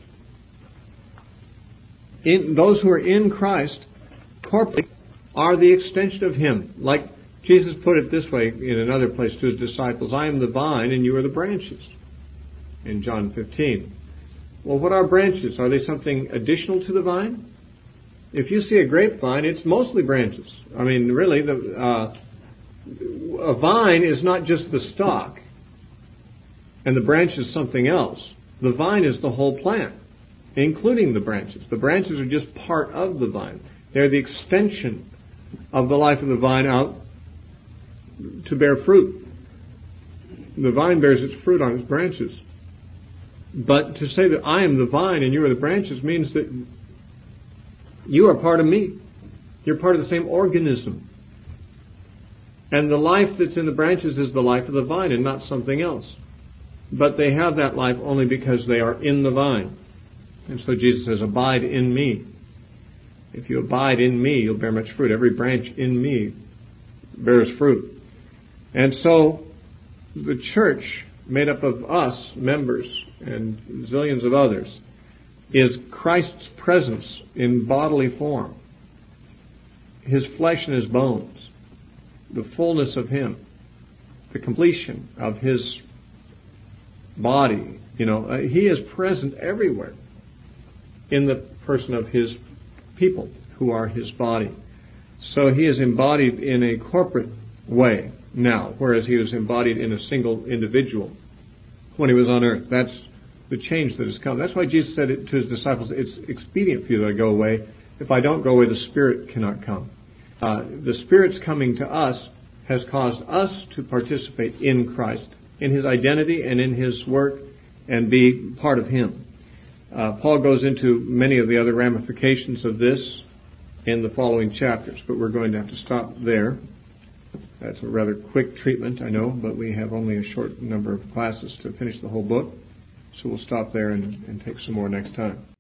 those who are in Christ, corporately, are the extension of him. Like Jesus put it this way in another place to his disciples, "I am the vine and you are the branches," in John 15. Well, what are branches? Are they something additional to the vine? If you see a grapevine, it's mostly branches. I mean, really, a vine is not just the stalk, and the branch is something else. The vine is the whole plant, including the branches. The branches are just part of the vine. They're the extension of the life of the vine out to bear fruit. The vine bears its fruit on its branches. But to say that I am the vine and you are the branches means that you are part of me. You're part of the same organism. And the life that's in the branches is the life of the vine and not something else. But they have that life only because they are in the vine. And so Jesus says, "Abide in me." If you abide in me, you'll bear much fruit. Every branch in me bears fruit. And so the church, made up of us, members, and zillions of others, is Christ's presence in bodily form. His flesh and his bones. The fullness of him. The completion of his body. He is present everywhere in the person of his people who are his body. So he is embodied in a corporate way now, whereas he was embodied in a single individual when he was on earth. That's the change that has come. That's why Jesus said it to his disciples, it's expedient for you that I go away. If I don't go away, the Spirit cannot come. The Spirit's coming to us has caused us to participate in Christ, in his identity and in his work, and be part of him. Paul goes into many of the other ramifications of this in the following chapters, but we're going to have to stop there. That's a rather quick treatment, I know, but we have only a short number of classes to finish the whole book, so we'll stop there and take some more next time.